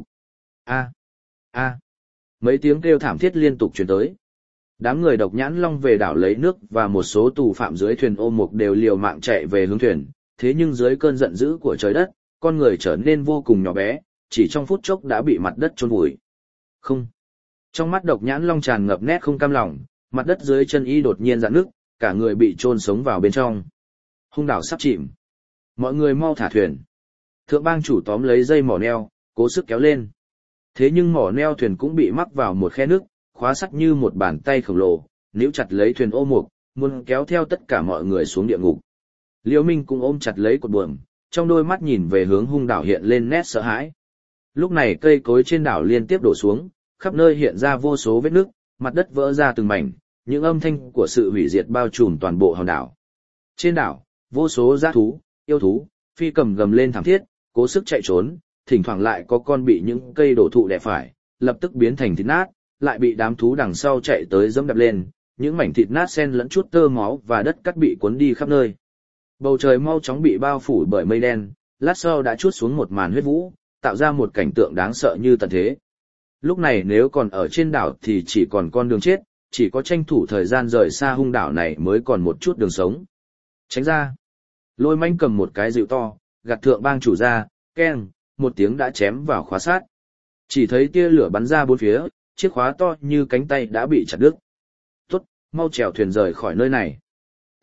A. Mấy tiếng kêu thảm thiết liên tục truyền tới. Đám người Độc Nhãn Long về đảo lấy nước và một số tù phạm dưới thuyền ôm một đều liều mạng chạy về hướng thuyền, thế nhưng dưới cơn giận dữ của trời đất, con người trở nên vô cùng nhỏ bé, chỉ trong phút chốc đã bị mặt đất chôn vùi. Không. Trong mắt Độc Nhãn Long tràn ngập nét không cam lòng, mặt đất dưới chân y đột nhiên rạn nứt, cả người bị chôn sống vào bên trong. Hung đảo sắp chìm. Mọi người mau thả thuyền. Thượng bang chủ tóm lấy dây mỏ neo, cố sức kéo lên. Thế nhưng mỏ neo thuyền cũng bị mắc vào một khe nước, khóa sắt như một bàn tay khổng lồ, níu chặt lấy thuyền ô mục, muốn kéo theo tất cả mọi người xuống địa ngục. Liễu Minh cũng ôm chặt lấy cột buồm, trong đôi mắt nhìn về hướng hung đảo hiện lên nét sợ hãi. Lúc này cây cối trên đảo liên tiếp đổ xuống, khắp nơi hiện ra vô số vết nứt, mặt đất vỡ ra từng mảnh, những âm thanh của sự hủy diệt bao trùm toàn bộ hòn đảo. Trên đảo, vô số dã thú, yêu thú, phi cầm gầm lên thảm thiết, cố sức chạy trốn, thỉnh thoảng lại có con bị những cây đổ thụ đè phải, lập tức biến thành thịt nát, lại bị đám thú đằng sau chạy tới giẫm đạp lên, những mảnh thịt nát xen lẫn chút tơ máu và đất cát bị cuốn đi khắp nơi. Bầu trời mau chóng bị bao phủ bởi mây đen, lát sau đã trút xuống một màn huyết vũ, tạo ra một cảnh tượng đáng sợ như tận thế. Lúc này nếu còn ở trên đảo thì chỉ còn con đường chết, chỉ có tranh thủ thời gian rời xa hung đảo này mới còn một chút đường sống. Tránh ra. Lôi Manh cầm một cái dịu to, gạt thượng bang chủ ra, keng, một tiếng đã chém vào khóa sát. Chỉ thấy tia lửa bắn ra bốn phía, chiếc khóa to như cánh tay đã bị chặt đứt. Tốt, mau chèo thuyền rời khỏi nơi này.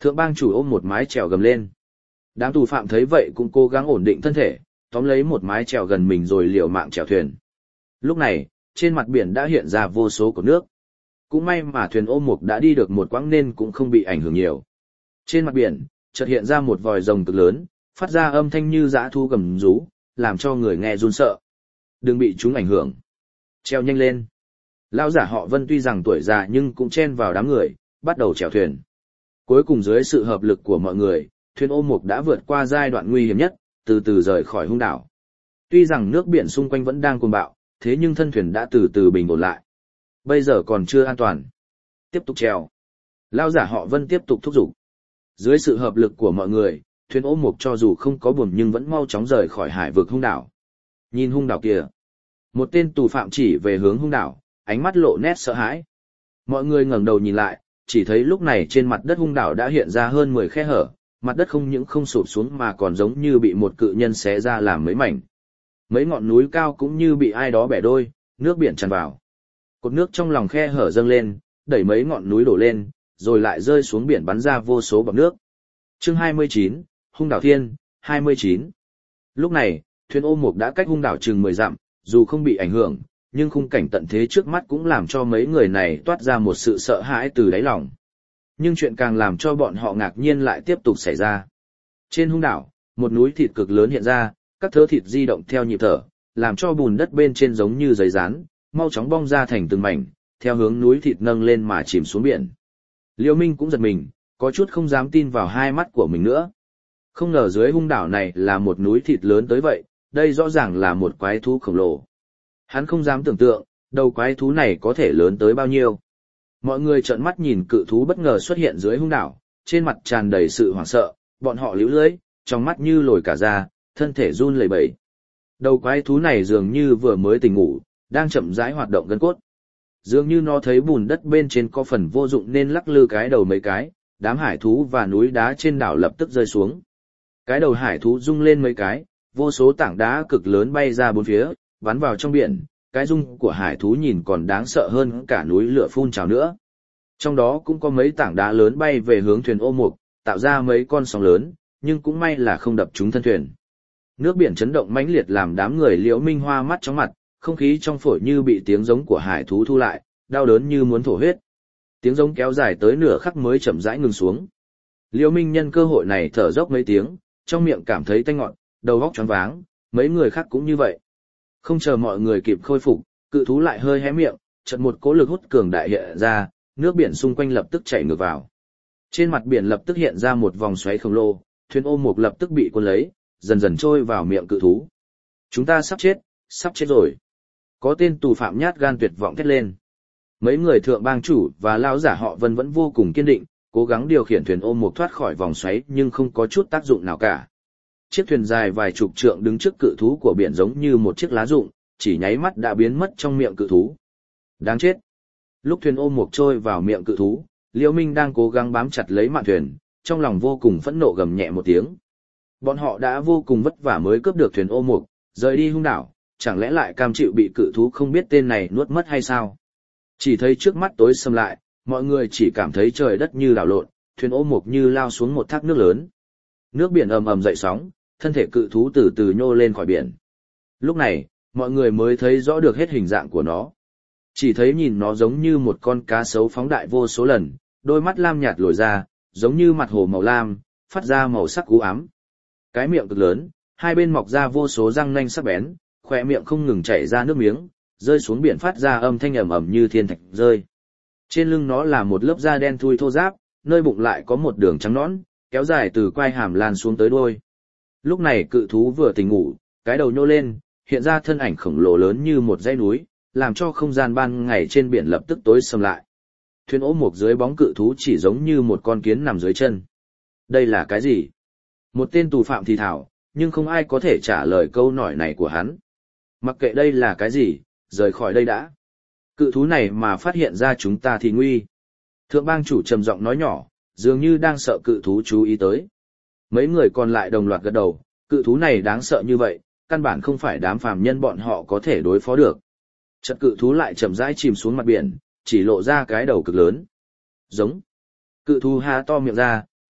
Thượng bang chủ ôm một mái chèo gầm lên. Đám tù phạm thấy vậy cũng cố gắng ổn định thân thể, tóm lấy một mái chèo gần mình rồi liều mạng chèo thuyền. Lúc này, trên mặt biển đã hiện ra vô số cột nước. Cũng may mà thuyền ô mục đã đi được một quãng nên cũng không bị ảnh hưởng nhiều. Trên mặt biển, chợt hiện ra một vòi rồng cực lớn, phát ra âm thanh như dã thú gầm rú, làm cho người nghe run sợ. Đừng bị chúng ảnh hưởng. Treo nhanh lên. Lão giả họ Vân tuy rằng tuổi già nhưng cũng chen vào đám người, bắt đầu chèo thuyền. Cuối cùng dưới sự hợp lực của mọi người, thuyền ô mục đã vượt qua giai đoạn nguy hiểm nhất, từ từ rời khỏi hung đảo. Tuy rằng nước biển xung quanh vẫn đang cuồng bạo, thế nhưng thân thuyền đã từ từ bình ổn lại. Bây giờ còn chưa an toàn. Tiếp tục trèo. Lão giả họ Vân tiếp tục thúc giục. Dưới sự hợp lực của mọi người, thuyền ô mục cho dù không có buồm nhưng vẫn mau chóng rời khỏi hải vực hung đảo. Nhìn hung đảo kia. Một tên tù phạm chỉ về hướng hung đảo, ánh mắt lộ nét sợ hãi. Mọi người ngẩng đầu nhìn lại, chỉ thấy lúc này trên mặt đất hung đảo đã hiện ra hơn 10 khe hở, mặt đất không những không sụp xuống mà còn giống như bị một cự nhân xé ra làm mấy mảnh. Mấy ngọn núi cao cũng như bị ai đó bẻ đôi, nước biển tràn vào. Cột nước trong lòng khe hở dâng lên, đẩy mấy ngọn núi đổ lên, rồi lại rơi xuống biển bắn ra vô số bọt nước. Chương 29, Hung đảo Thiên, 29. Lúc này, thuyền ô mục đã cách hung đảo chừng 10 dặm, dù không bị ảnh hưởng, nhưng khung cảnh tận thế trước mắt cũng làm cho mấy người này toát ra một sự sợ hãi từ đáy lòng. Nhưng chuyện càng làm cho bọn họ ngạc nhiên lại tiếp tục xảy ra. Trên hung đảo, một núi thịt cực lớn hiện ra, các thớ thịt di động theo nhịp thở, làm cho bùn đất bên trên giống như giấy dán, mau chóng bong ra thành từng mảnh, theo hướng núi thịt nâng lên mà chìm xuống biển. Liêu Minh cũng giật mình, có chút không dám tin vào hai mắt của mình nữa. Không ngờ dưới hung đảo này là một núi thịt lớn tới vậy, đây rõ ràng là một quái thú khổng lồ. Hắn không dám tưởng tượng, đầu quái thú này có thể lớn tới bao nhiêu. Mọi người trợn mắt nhìn cự thú bất ngờ xuất hiện dưới hung đảo, trên mặt tràn đầy sự hoảng sợ, bọn họ líu lưỡi, trong mắt như lồi cả da, thân thể run lẩy bẩy. Đầu quái thú này dường như vừa mới tỉnh ngủ, đang chậm rãi hoạt động gân cốt. Dường như nó thấy bùn đất bên trên có phần vô dụng nên lắc lư cái đầu mấy cái, đám hải thú và núi đá trên đảo lập tức rơi xuống. Cái đầu hải thú rung lên mấy cái, vô số tảng đá cực lớn bay ra bốn phía, bắn vào trong biển, cái rung của hải thú nhìn còn đáng sợ hơn cả núi lửa phun trào nữa. Trong đó cũng có mấy tảng đá lớn bay về hướng thuyền ô mục, tạo ra mấy con sóng lớn, nhưng cũng may là không đập trúng thân thuyền. Nước biển chấn động mãnh liệt làm đám người Liễu Minh hoa mắt chóng mặt, không khí trong phổi như bị tiếng giống của hải thú thu lại, đau đớn như muốn thổ huyết. Tiếng giống kéo dài tới nửa khắc mới chậm rãi ngừng xuống. Liễu Minh nhân cơ hội này thở dốc mấy tiếng, trong miệng cảm thấy tanh ngọt, đầu óc choáng váng, mấy người khác cũng như vậy. Không chờ mọi người kịp khôi phục, cự thú lại hơi hé miệng, chợt một cỗ lực hút cường đại hiện ra, nước biển xung quanh lập tức chảy ngược vào. Trên mặt biển lập tức hiện ra một vòng xoáy khổng lồ, thuyền ô mục lập tức bị cuốn lấy, dần dần trôi vào miệng cự thú. Chúng ta sắp chết rồi. Có tên tù phạm nhát gan tuyệt vọng thét lên. Mấy người thượng bang chủ và lão giả họ Vân vẫn vô cùng kiên định, cố gắng điều khiển thuyền ô mục thoát khỏi vòng xoáy nhưng không có chút tác dụng nào cả. Chiếc thuyền dài vài chục trượng đứng trước cự thú của biển giống như một chiếc lá rụng, chỉ nháy mắt đã biến mất trong miệng cự thú. Đáng chết. Lúc thuyền ô mục trôi vào miệng cự thú, Liễu Minh đang cố gắng bám chặt lấy mạn thuyền, trong lòng vô cùng phẫn nộ gầm nhẹ một tiếng. Bọn họ đã vô cùng vất vả mới cướp được thuyền ô mục, rời đi hung đảo, chẳng lẽ lại cam chịu bị cự thú không biết tên này nuốt mất hay sao? Chỉ thấy trước mắt tối sầm lại, mọi người chỉ cảm thấy trời đất như đảo lộn, thuyền ô mục như lao xuống một thác nước lớn. Nước biển ầm ầm dậy sóng, thân thể cự thú từ từ nhô lên khỏi biển. Lúc này, mọi người mới thấy rõ được hết hình dạng của nó. Chỉ thấy nhìn nó giống như một con cá sấu phóng đại vô số lần, đôi mắt lam nhạt lồi ra, giống như mặt hồ màu lam, phát ra màu sắc u ám. Cái miệng cực lớn, hai bên mọc ra vô số răng nanh sắc bén, khóe miệng không ngừng chảy ra nước miếng, rơi xuống biển phát ra âm thanh ầm ầm như thiên thạch rơi. Trên lưng nó là một lớp da đen thui thô ráp, nơi bụng lại có một đường trắng nõn, kéo dài từ quai hàm lan xuống tới đuôi. Lúc này cự thú vừa tỉnh ngủ, cái đầu nhô lên, hiện ra thân ảnh khổng lồ lớn như một dãy núi, làm cho không gian ban ngày trên biển lập tức tối sầm lại. Thuyền ố mục dưới bóng cự thú chỉ giống như một con kiến nằm dưới chân. Đây là cái gì? Một tên tù phạm thì thào, nhưng không ai có thể trả lời câu hỏi này của hắn. Mặc kệ đây là cái gì, rời khỏi đây đã. Cự thú này mà phát hiện ra chúng ta thì nguy. Thượng bang chủ trầm giọng nói nhỏ, dường như đang sợ cự thú chú ý tới. Mấy người còn lại đồng loạt gật đầu, cự thú này đáng sợ như vậy, căn bản không phải đám phàm nhân bọn họ có thể đối phó được. Chợt cự thú lại chậm rãi chìm xuống mặt biển, chỉ lộ ra cái đầu cực lớn. Giống. Cự thú há to miệng ra,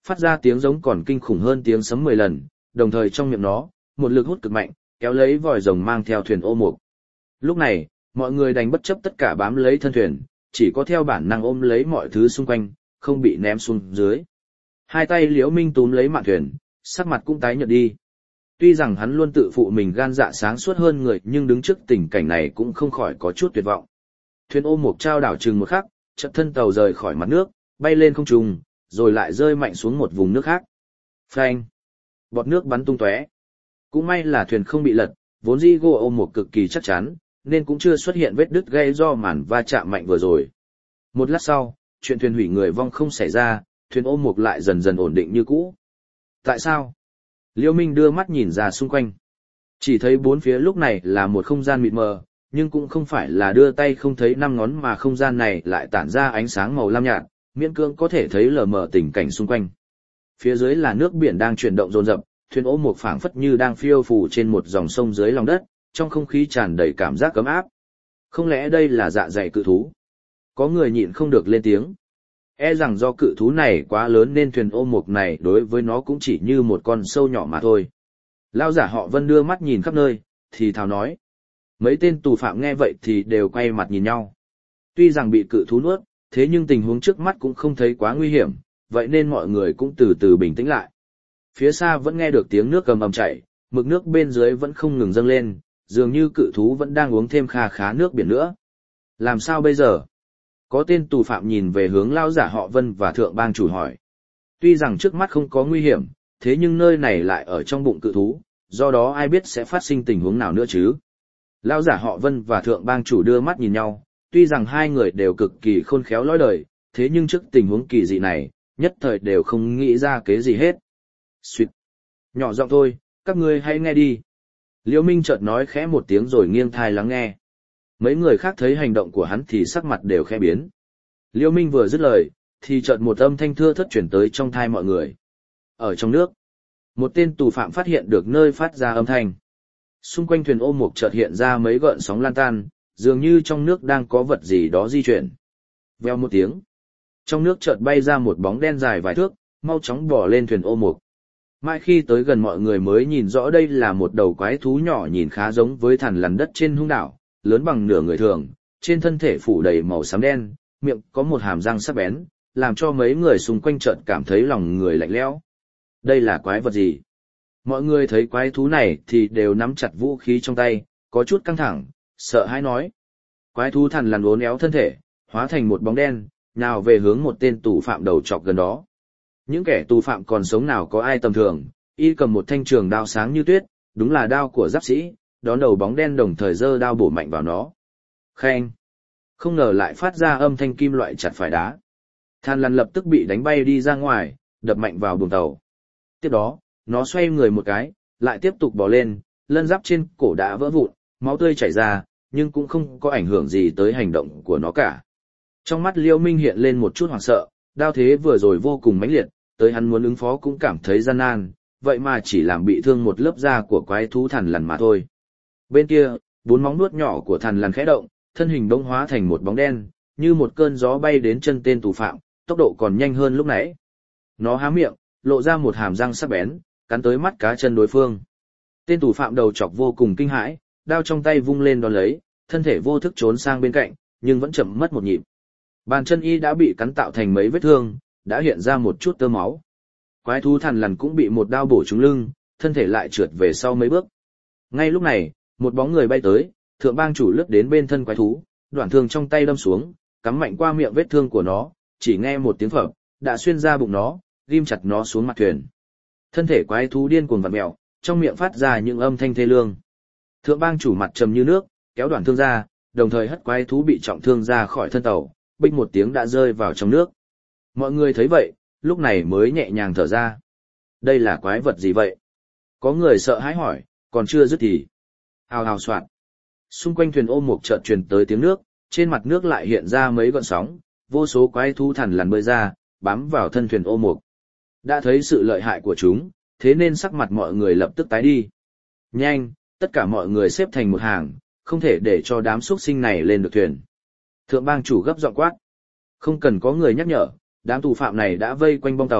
phát ra tiếng giống còn kinh khủng hơn tiếng sấm 10 lần, đồng thời trong miệng nó, một lực hút cực mạnh, kéo lấy vòi rồng mang theo thuyền ô mục. Lúc này, mọi người đành bất chấp tất cả bám lấy thân thuyền, chỉ có theo bản năng ôm lấy mọi thứ xung quanh, không bị ném xuống dưới. Hai tay Liễu Minh túm lấy mạn thuyền, sắc mặt cũng tái nhợt đi. Tuy rằng hắn luôn tự phụ mình gan dạ sáng suốt hơn người, nhưng đứng trước tình cảnh này cũng không khỏi có chút tuyệt vọng. Thuyền ô mục trao đảo chừng một khắc, chợt thân tàu rời khỏi mặt nước, bay lên không trung, rồi lại rơi mạnh xuống một vùng nước khác. Phanh! Bọt nước bắn tung tóe. Cũng may là thuyền không bị lật, vốn dĩ gỗ ô mục cực kỳ chắc chắn, nên cũng chưa xuất hiện vết đứt gây do màn va chạm mạnh vừa rồi. Một lát sau, chuyện thuyền hủy người vong không xảy ra, thuyền ô mục lại dần dần ổn định như cũ. Tại sao? Liêu Minh đưa mắt nhìn ra xung quanh. Chỉ thấy bốn phía lúc này là một không gian mịt mờ, nhưng cũng không phải là đưa tay không thấy năm ngón mà không gian này lại tản ra ánh sáng màu lam nhạt, miễn cưỡng có thể thấy lờ mờ tình cảnh xung quanh. Phía dưới là nước biển đang chuyển động dồn dập, thuyền ô mục phảng phất như đang phiêu phù trên một dòng sông dưới lòng đất, trong không khí tràn đầy cảm giác ấm áp. Không lẽ đây là dạ dày cự thú? Có người nhịn không được lên tiếng. E rằng do cự thú này quá lớn nên thuyền ô mục này đối với nó cũng chỉ như một con sâu nhỏ mà thôi. Lão giả họ Vân đưa mắt nhìn khắp nơi, thì thào nói. Mấy tên tù phạm nghe vậy thì đều quay mặt nhìn nhau. Tuy rằng bị cự thú nuốt, thế nhưng tình huống trước mắt cũng không thấy quá nguy hiểm, vậy nên mọi người cũng từ từ bình tĩnh lại. Phía xa vẫn nghe được tiếng nước ầm ầm chảy, mực nước bên dưới vẫn không ngừng dâng lên, dường như cự thú vẫn đang uống thêm kha khá nước biển nữa. Làm sao bây giờ? Có tên tù phạm nhìn về hướng lão giả họ Vân và thượng bang chủ hỏi. Tuy rằng trước mắt không có nguy hiểm, thế nhưng nơi này lại ở trong bụng cự thú, do đó ai biết sẽ phát sinh tình huống nào nữa chứ? Lão giả họ Vân và thượng bang chủ đưa mắt nhìn nhau, tuy rằng hai người đều cực kỳ khôn khéo lõi đời, thế nhưng trước tình huống kỳ dị này, nhất thời đều không nghĩ ra kế gì hết. Xuyệt. Nhỏ giọng thôi, các ngươi hãy nghe đi. Liễu Minh chợt nói khẽ một tiếng rồi nghiêng tai lắng nghe. Mấy người khác thấy hành động của hắn thì sắc mặt đều khẽ biến. Liễu Minh vừa dứt lời, thì chợt một âm thanh thưa thớt chuyển tới trong tai mọi người. Ở trong nước, một tên tù phạm phát hiện được nơi phát ra âm thanh. Xung quanh thuyền ô mục chợt hiện ra mấy gợn sóng lan tan, dường như trong nước đang có vật gì đó di chuyển. Vèo một tiếng, trong nước chợt bay ra một bóng đen dài vài thước, mau chóng bò lên thuyền ô mục. Mãi khi tới gần mọi người mới nhìn rõ đây là một đầu quái thú nhỏ nhìn khá giống với thằn lằn đất trên hung đảo, lớn bằng nửa người thường, trên thân thể phủ đầy màu xám đen, miệng có một hàm răng sắc bén, làm cho mấy người xung quanh chợt cảm thấy lòng người lạnh lẽo. Đây là quái vật gì? Mọi người thấy quái thú này thì đều nắm chặt vũ khí trong tay, có chút căng thẳng, sợ hãi nói. Quái thú thằn lằn uốn éo thân thể, hóa thành một bóng đen, nào về hướng một tên tù phạm đầu chọc gần đó. Những kẻ tù phạm còn sống nào có ai tầm thường, y cầm một thanh trường đao sáng như tuyết, đúng là đao của giáp sĩ, đón đầu bóng đen đồng thời giơ đao bổ mạnh vào nó. Khen! Không ngờ lại phát ra âm thanh kim loại chặt phải đá. Thằn lằn lập tức bị đánh bay đi ra ngoài, đập mạnh vào buồng tàu. Tiếp đó, nó xoay người một cái, lại tiếp tục bò lên, lân giáp trên cổ đã vỡ vụn, máu tươi chảy ra, nhưng cũng không có ảnh hưởng gì tới hành động của nó cả. Trong mắt Liễu Minh hiện lên một chút hoảng sợ, đao thế vừa rồi vô cùng mãnh liệt, tới hắn muốn ứng phó cũng cảm thấy gian nan, vậy mà chỉ làm bị thương một lớp da của quái thú thằn lằn mà thôi. Bên kia, bốn móng nuốt nhỏ của thằn lằn khẽ động, thân hình bỗng hóa thành một bóng đen, như một cơn gió bay đến chân tên tù phạm, tốc độ còn nhanh hơn lúc nãy. Nó há miệng, lộ ra một hàm răng sắc bén, cắn tới mắt cá chân đối phương. Tên tù phạm đầu chọc vô cùng kinh hãi, đao trong tay vung lên đón lấy, thân thể vô thức trốn sang bên cạnh, nhưng vẫn chậm mất một nhịp. Bàn chân y đã bị cắn tạo thành mấy vết thương, đã hiện ra một chút tơ máu. Quái thú thằn lằn cũng bị một đao bổ trúng lưng, thân thể lại trượt về sau mấy bước. Ngay lúc này, một bóng người bay tới, thượng bang chủ lướt đến bên thân quái thú, đoạn thương trong tay đâm xuống, cắm mạnh qua miệng vết thương của nó, chỉ nghe một tiếng phập, đã xuyên ra bụng nó, ghim chặt nó xuống mặt thuyền. Thân thể quái thú điên cuồng vặn mèo, trong miệng phát ra những âm thanh thê lương. Thượng bang chủ mặt trầm như nước, kéo đoạn thương ra, đồng thời hất quái thú bị trọng thương ra khỏi thân tàu, bịch một tiếng đã rơi vào trong nước. Mọi người thấy vậy, lúc này mới nhẹ nhàng thở ra. Đây là quái vật gì vậy? Có người sợ hãi hỏi, còn chưa dứt thì. Hào hào soạn. Xung quanh thuyền ô mục chợt truyền tới tiếng nước, trên mặt nước lại hiện ra mấy gợn sóng, vô số quái thú thằn lằn bơi ra, bám vào thân thuyền ô mục. Đã thấy sự lợi hại của chúng, thế nên sắc mặt mọi người lập tức tái đi. Nhanh, tất cả mọi người xếp thành một hàng, không thể để cho đám xuất sinh này lên được thuyền. Thượng bang chủ gấp giọng quát. Không cần có người nhắc nhở, đám tù phạm này đã vây quanh bong tàu,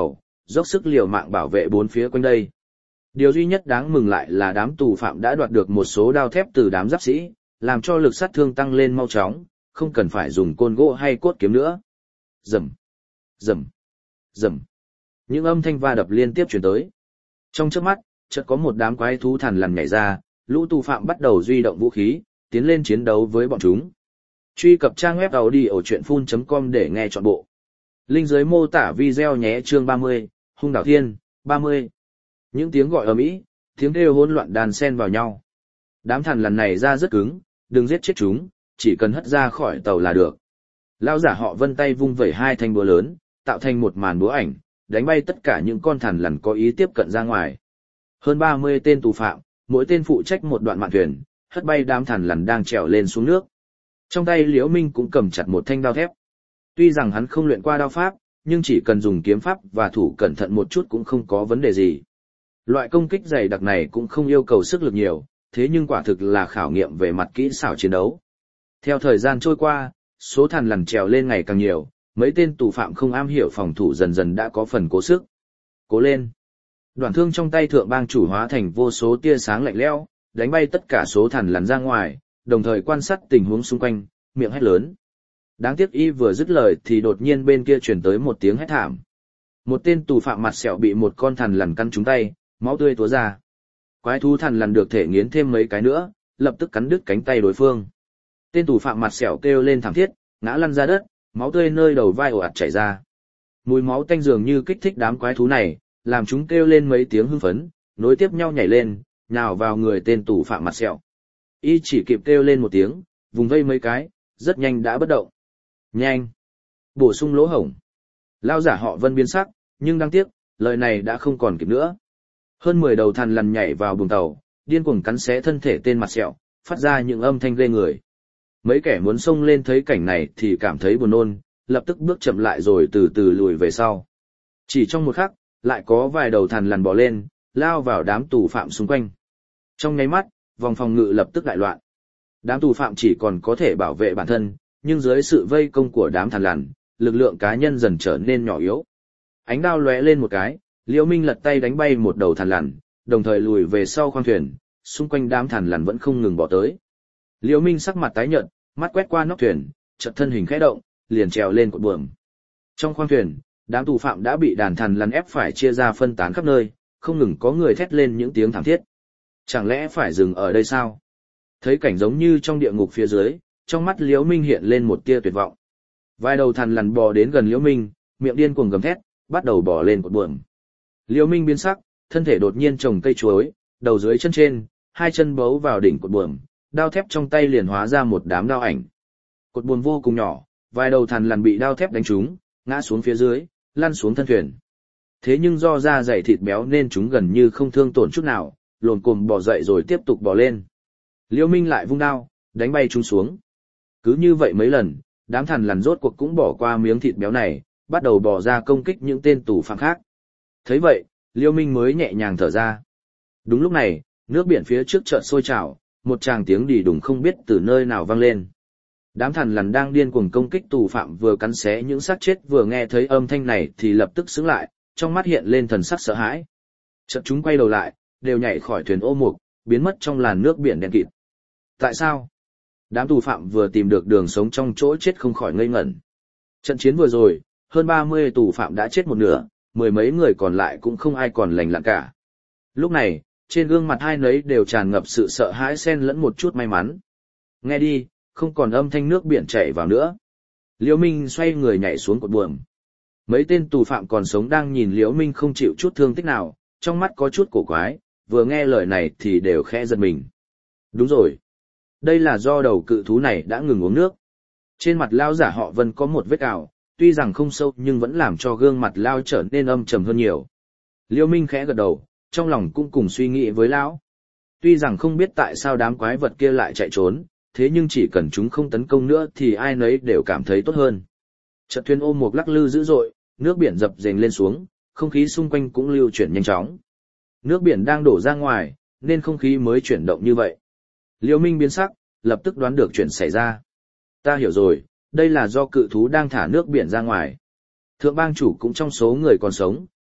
dốc sức liều mạng bảo vệ bốn phía quanh đây. Điều duy nhất đáng mừng lại là đám tù phạm đã đoạt được một số đao thép từ đám giáp sĩ, làm cho lực sát thương tăng lên mau chóng, không cần phải dùng côn gỗ hay cốt kiếm nữa. Rầm, rầm, rầm. Những âm thanh va đập liên tiếp truyền tới. Trong chớp mắt, chợt có một đám quái thú thằn lằn nhảy ra, lũ tù phạm bắt đầu duy động vũ khí, tiến lên chiến đấu với bọn chúng. Truy cập trang web audiochuyenphun.com để nghe trọn bộ. Link dưới mô tả video nhé. Chương 30, Hung Đảo Thiên, 30. Những tiếng gọi ầm ĩ, tiếng kêu hỗn loạn đan xen vào nhau. Đám thằn lằn này ra rất cứng, đừng giết chết chúng, chỉ cần hất ra khỏi tàu là được. Lão giả họ Vân tay vung vẩy hai thanh búa lớn, tạo thành một màn búa ảnh, đánh bay tất cả những con thằn lằn có ý tiếp cận ra ngoài. Hơn 30 tên tù phạm, mỗi tên phụ trách một đoạn mạn thuyền, hất bay đám thằn lằn đang trèo lên xuống nước. Trong tay Liễu Minh cũng cầm chặt một thanh đao thép. Tuy rằng hắn không luyện qua đao pháp, nhưng chỉ cần dùng kiếm pháp và thủ cẩn thận một chút cũng không có vấn đề gì. Loại công kích dày đặc này cũng không yêu cầu sức lực nhiều, thế nhưng quả thực là khảo nghiệm về mặt kỹ xảo chiến đấu. Theo thời gian trôi qua, số thằn lằn trèo lên ngày càng nhiều, mấy tên tù phạm không am hiểu phòng thủ dần dần đã có phần cố sức. Cố lên! Đoạn thương trong tay thượng bang chủ hóa thành vô số tia sáng lạnh lẽo, đánh bay tất cả số thằn lằn ra ngoài, đồng thời quan sát tình huống xung quanh, miệng hét lớn. Đáng tiếc y vừa dứt lời thì đột nhiên bên kia truyền tới một tiếng hét thảm. Một tên tù phạm mặt sẹo bị một con thằn lằn căn trúng tay, máu tươi túa ra. Quái thú thằn lằn được thể nghiến thêm mấy cái nữa, lập tức cắn đứt cánh tay đối phương. Tên tù phạm mặt sẹo kêu lên thảm thiết, ngã lăn ra đất, máu tươi nơi đầu vai ồ ạt chảy ra. Mùi máu tanh dường như kích thích đám quái thú này, làm chúng kêu lên mấy tiếng hưng phấn, nối tiếp nhau nhảy lên, nhào vào người tên tù phạm mặt sẹo. Y chỉ kịp kêu lên một tiếng, vùng vây mấy cái, rất nhanh đã bất động. Nhanh! Bổ sung lỗ hổng. Lao giả họ Vân biến sắc, nhưng đáng tiếc, lời này đã không còn kịp nữa. Hơn 10 đầu thằn lằn nhảy vào buồng tàu, điên cuồng cắn xé thân thể tên mặt sẹo, phát ra những âm thanh ghê người. Mấy kẻ muốn xông lên thấy cảnh này thì cảm thấy buồn nôn, lập tức bước chậm lại rồi từ từ lùi về sau. Chỉ trong một khắc, lại có vài đầu thằn lằn bò lên, lao vào đám tù phạm xung quanh. Trong nháy mắt, vòng phòng ngự lập tức đại loạn. Đám tù phạm chỉ còn có thể bảo vệ bản thân, nhưng dưới sự vây công của đám thằn lằn, lực lượng cá nhân dần trở nên nhỏ yếu. Ánh đao lóe lên một cái, Liễu Minh lật tay đánh bay một đầu thằn lằn, đồng thời lùi về sau khoang thuyền, xung quanh đám thằn lằn vẫn không ngừng bỏ tới. Liễu Minh sắc mặt tái nhợt, mắt quét qua nóc thuyền, chợt thân hình khẽ động, liền trèo lên cột buồm. Trong khoang thuyền, đám tù phạm đã bị đàn thằn lằn ép phải chia ra phân tán khắp nơi, không ngừng có người thét lên những tiếng thảm thiết. Chẳng lẽ phải dừng ở đây sao? Thấy cảnh giống như trong địa ngục phía dưới, trong mắt Liễu Minh hiện lên một tia tuyệt vọng. Vài đầu thằn lằn bò đến gần Liễu Minh, miệng điên cuồng gầm thét, bắt đầu bò lên cột buồm. Liễu Minh biến sắc, thân thể đột nhiên trồng cây chuối, đầu dưới chân trên, hai chân bấu vào đỉnh cột buồm, đao thép trong tay liền hóa ra một đám đao ảnh. Cột buồm vô cùng nhỏ, vài đầu thằn lằn bị đao thép đánh trúng, ngã xuống phía dưới, lăn xuống thân thuyền. Thế nhưng do da dày thịt béo nên chúng gần như không thương tổn chút nào, lồn cồm bò dậy rồi tiếp tục bò lên. Liễu Minh lại vung đao, đánh bay chúng xuống. Cứ như vậy mấy lần, đám thằn lằn rốt cuộc cũng bỏ qua miếng thịt béo này, bắt đầu bò ra công kích những tên tù phạm khác. Thấy vậy, Liễu Minh mới nhẹ nhàng thở ra. Đúng lúc này, nước biển phía trước chợt sôi trào, một tràng tiếng đì đùng không biết từ nơi nào vang lên. Đám thằn lằn đang điên cuồng công kích tù phạm vừa cắn xé những xác chết vừa nghe thấy âm thanh này thì lập tức sững lại, trong mắt hiện lên thần sắc sợ hãi. Chợt chúng quay đầu lại, đều nhảy khỏi thuyền ô mục, biến mất trong làn nước biển đen kịt. Tại sao? Đám tù phạm vừa tìm được đường sống trong chỗ chết không khỏi ngây ngẩn. Trận chiến vừa rồi, hơn 30 tù phạm đã chết một nửa, mười mấy người còn lại cũng không ai còn lành lặn cả. Lúc này, trên gương mặt hai nấy đều tràn ngập sự sợ hãi xen lẫn một chút may mắn. Nghe đi, không còn âm thanh nước biển chảy vào nữa. Liễu Minh xoay người nhảy xuống cột buồm. Mấy tên tù phạm còn sống đang nhìn Liễu Minh không chịu chút thương tích nào, trong mắt có chút cổ quái, vừa nghe lời này thì đều khẽ giật mình. Đúng rồi. Đây là do đầu cự thú này đã ngừng uống nước. Trên mặt lao giả họ Vân có một vết ảo, tuy rằng không sâu nhưng vẫn làm cho gương mặt lao trở nên âm trầm hơn nhiều. Liễu Minh khẽ gật đầu, trong lòng cũng cùng suy nghĩ với lão. Tuy rằng không biết tại sao đám quái vật kia lại chạy trốn, thế nhưng chỉ cần chúng không tấn công nữa thì ai nấy đều cảm thấy tốt hơn. Chợt thuyền ôm một lắc lư dữ dội, nước biển dập dềnh lên xuống, không khí xung quanh cũng lưu chuyển nhanh chóng. Nước biển đang đổ ra ngoài, nên không khí mới chuyển động như vậy. Liễu Minh biến sắc, lập tức đoán được chuyện xảy ra. Ta hiểu rồi, đây là do cự thú đang thả nước biển ra ngoài. Thượng bang chủ cũng trong số người còn sống,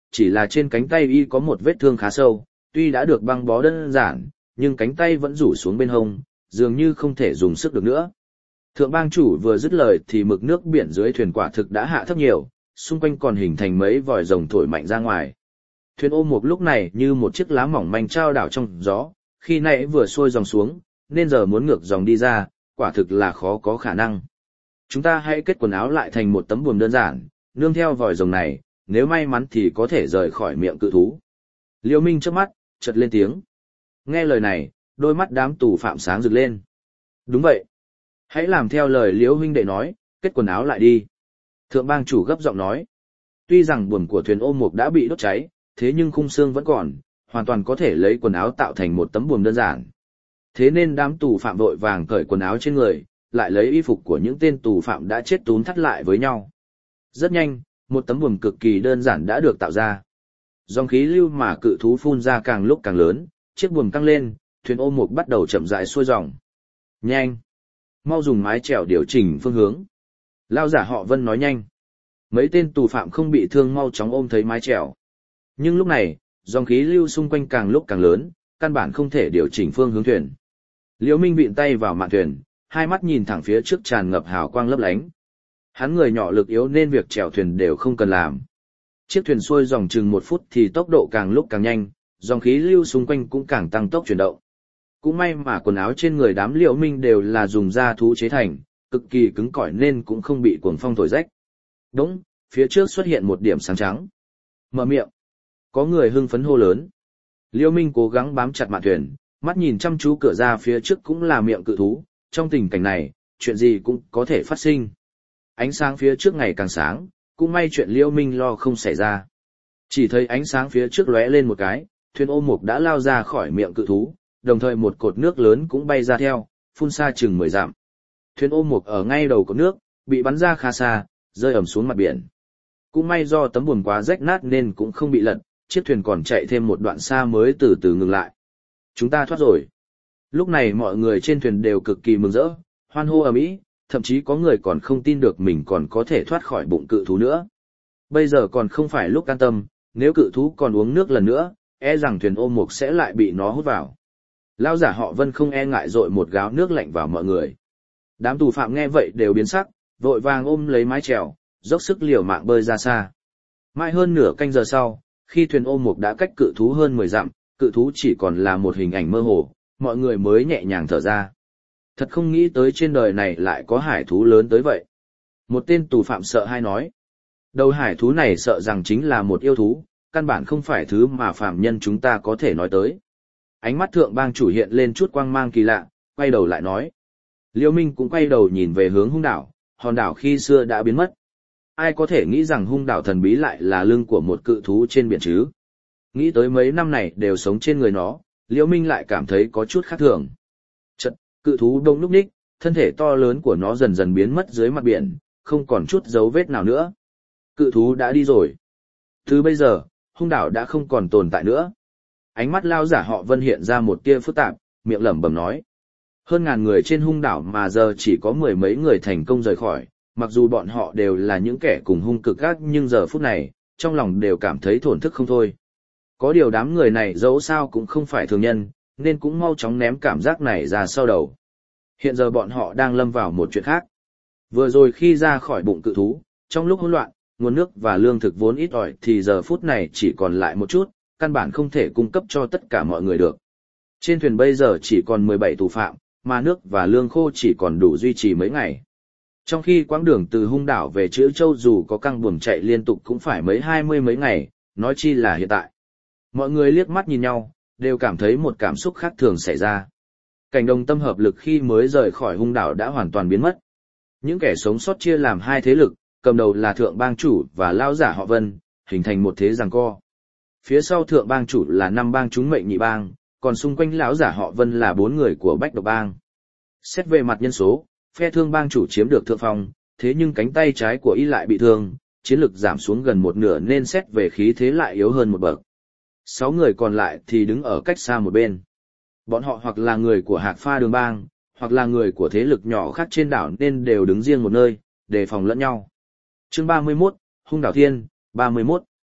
chỉ là trên cánh tay y có một vết thương khá sâu, tuy đã được băng bó đơn giản, nhưng cánh tay vẫn rủ xuống bên hông, dường như không thể dùng sức được nữa. Thượng bang chủ vừa dứt lời thì mực nước biển dưới thuyền quả thực đã hạ thấp nhiều, xung quanh còn hình thành mấy vòi rồng thổi mạnh ra ngoài. Thuyền ô mục lúc này như một chiếc lá mỏng manh trao đảo trong gió, khi nãy vừa xuôi dòng xuống, nên giờ muốn ngược dòng đi ra, quả thực là khó có khả năng. Chúng ta hãy kết quần áo lại thành một tấm buồm đơn giản, nương theo vòi rồng này, nếu may mắn thì có thể rời khỏi miệng cự thú. Liêu Minh chớp mắt, chợt lên tiếng. Nghe lời này, đôi mắt đám tù phạm sáng rực lên. Đúng vậy. Hãy làm theo lời Liễu huynh đệ nói, kết quần áo lại đi. Thượng bang chủ gấp giọng nói. Tuy rằng buồm của thuyền ô mục đã bị đốt cháy, thế nhưng khung xương vẫn còn, hoàn toàn có thể lấy quần áo tạo thành một tấm buồm đơn giản. Thế nên đám tù phạm vội vàng cởi quần áo trên người, lại lấy y phục của những tên tù phạm đã chết túm thắt lại với nhau. Rất nhanh, một tấm buồm cực kỳ đơn giản đã được tạo ra. Dòng khí lưu mà cự thú phun ra càng lúc càng lớn, chiếc buồm căng lên, thuyền ô mục bắt đầu chậm rãi xuôi dòng. Nhanh! Mau dùng mái chèo điều chỉnh phương hướng. Lao giả họ Vân nói nhanh. Mấy tên tù phạm không bị thương mau chóng ôm thấy mái chèo. Nhưng lúc này, dòng khí lưu xung quanh càng lúc càng lớn, căn bản không thể điều chỉnh phương hướng thuyền. Liễu Minh vịn tay vào mạn thuyền, hai mắt nhìn thẳng phía trước tràn ngập hào quang lấp lánh. Hắn người nhỏ lực yếu nên việc chèo thuyền đều không cần làm. Chiếc thuyền xuôi dòng chừng 1 phút thì tốc độ càng lúc càng nhanh, dòng khí lưu xung quanh cũng càng tăng tốc chuyển động. Cũng may mà quần áo trên người đám Liễu Minh đều là dùng da thú chế thành, cực kỳ cứng cỏi nên cũng không bị cuồng phong thổi rách. Đúng, phía trước xuất hiện một điểm sáng trắng. Mở miệng. Có người hưng phấn hô lớn. Liễu Minh cố gắng bám chặt mạn thuyền, mắt nhìn chăm chú cửa ra phía trước cũng là miệng cự thú, trong tình cảnh này, chuyện gì cũng có thể phát sinh. Ánh sáng phía trước ngày càng sáng, cũng may chuyện Liễu Minh lo không xảy ra. Chỉ thấy ánh sáng phía trước lóe lên một cái, thuyền ô mục đã lao ra khỏi miệng cự thú, đồng thời một cột nước lớn cũng bay ra theo, phun xa chừng 10 dặm. Thuyền ô mục ở ngay đầu cột nước, bị bắn ra khá xa, rơi ầm xuống mặt biển. Cũng may do tấm buồm quá rách nát nên cũng không bị lật, chiếc thuyền còn chạy thêm một đoạn xa mới từ từ ngừng lại. Chúng ta thoát rồi. Lúc này mọi người trên thuyền đều cực kỳ mừng rỡ, hoan hô ầm ĩ, thậm chí có người còn không tin được mình còn có thể thoát khỏi bụng cự thú nữa. Bây giờ còn không phải lúc an tâm, nếu cự thú còn uống nước lần nữa, e rằng thuyền ô mục sẽ lại bị nó hút vào. Lão giả họ Vân không e ngại dội một gáo nước lạnh vào mọi người. Đám tù phạm nghe vậy đều biến sắc, vội vàng ôm lấy mái chèo, dốc sức liều mạng bơi ra xa. Mãi hơn nửa canh giờ sau, khi thuyền ô mục đã cách cự thú hơn 10 dặm, cự thú chỉ còn là một hình ảnh mơ hồ, mọi người mới nhẹ nhàng thở ra. Thật không nghĩ tới trên đời này lại có hải thú lớn tới vậy. Một tên tù phạm sợ hãi nói. Đầu hải thú này sợ rằng chính là một yêu thú, căn bản không phải thứ mà phạm nhân chúng ta có thể nói tới. Ánh mắt thượng bang chủ hiện lên chút quang mang kỳ lạ, quay đầu lại nói. Liễu Minh cũng quay đầu nhìn về hướng hung đảo, hòn đảo khi xưa đã biến mất. Ai có thể nghĩ rằng hung đảo thần bí lại là lưng của một cự thú trên biển chứ? Nghĩ tới mấy năm này đều sống trên người nó, Liễu Minh lại cảm thấy có chút khác thường. Chợt, cự thú đông lúc ních, thân thể to lớn của nó dần dần biến mất dưới mặt biển, không còn chút dấu vết nào nữa. Cự thú đã đi rồi. Từ bây giờ, hung đảo đã không còn tồn tại nữa. Ánh mắt lao giả họ Vân hiện ra một tia phức tạp, miệng lẩm bẩm nói. Hơn ngàn người trên hung đảo mà giờ chỉ có 10 mấy người thành công rời khỏi, mặc dù bọn họ đều là những kẻ cùng hung cực ác nhưng giờ phút này, trong lòng đều cảm thấy thổn thức không thôi. Có điều đám người này dẫu sao cũng không phải thường nhân, nên cũng mau chóng ném cảm giác này ra sau đầu. Hiện giờ bọn họ đang lâm vào một chuyện khác. Vừa rồi khi ra khỏi bụng cự thú, trong lúc hỗn loạn, nguồn nước và lương thực vốn ít ỏi thì giờ phút này chỉ còn lại một chút, căn bản không thể cung cấp cho tất cả mọi người được. Trên thuyền bây giờ chỉ còn 17 tù phạm, mà nước và lương khô chỉ còn đủ duy trì mấy ngày. Trong khi quãng đường từ hung đảo về Trữ Châu dù có căng buồm chạy liên tục cũng phải mấy 20 mấy ngày, nói chi là hiện tại. Mọi người liếc mắt nhìn nhau, đều cảm thấy một cảm xúc khác thường xảy ra. Cảnh đồng tâm hợp lực khi mới rời khỏi hung đảo đã hoàn toàn biến mất. Những kẻ sống sót chia làm hai thế lực, cầm đầu là thượng bang chủ và lão giả họ Vân, hình thành một thế giằng co. Phía sau thượng bang chủ là 5 bang chúng mệnh nhị bang, còn xung quanh lão giả họ Vân là 4 người của Bách Độc bang. Xét về mặt nhân số, phe thương bang chủ chiếm được thượng phong, thế nhưng cánh tay trái của y lại bị thương, chiến lực giảm xuống gần một nửa nên xét về khí thế lại yếu hơn một bậc. 6 người còn lại thì đứng ở cách xa một bên. Bọn họ hoặc là người của Hạc Pha Đường bang, hoặc là người của thế lực nhỏ khác trên đảo nên đều đứng riêng một nơi, đề phòng lẫn nhau. Chương 31, Hung đảo Thiên, 31.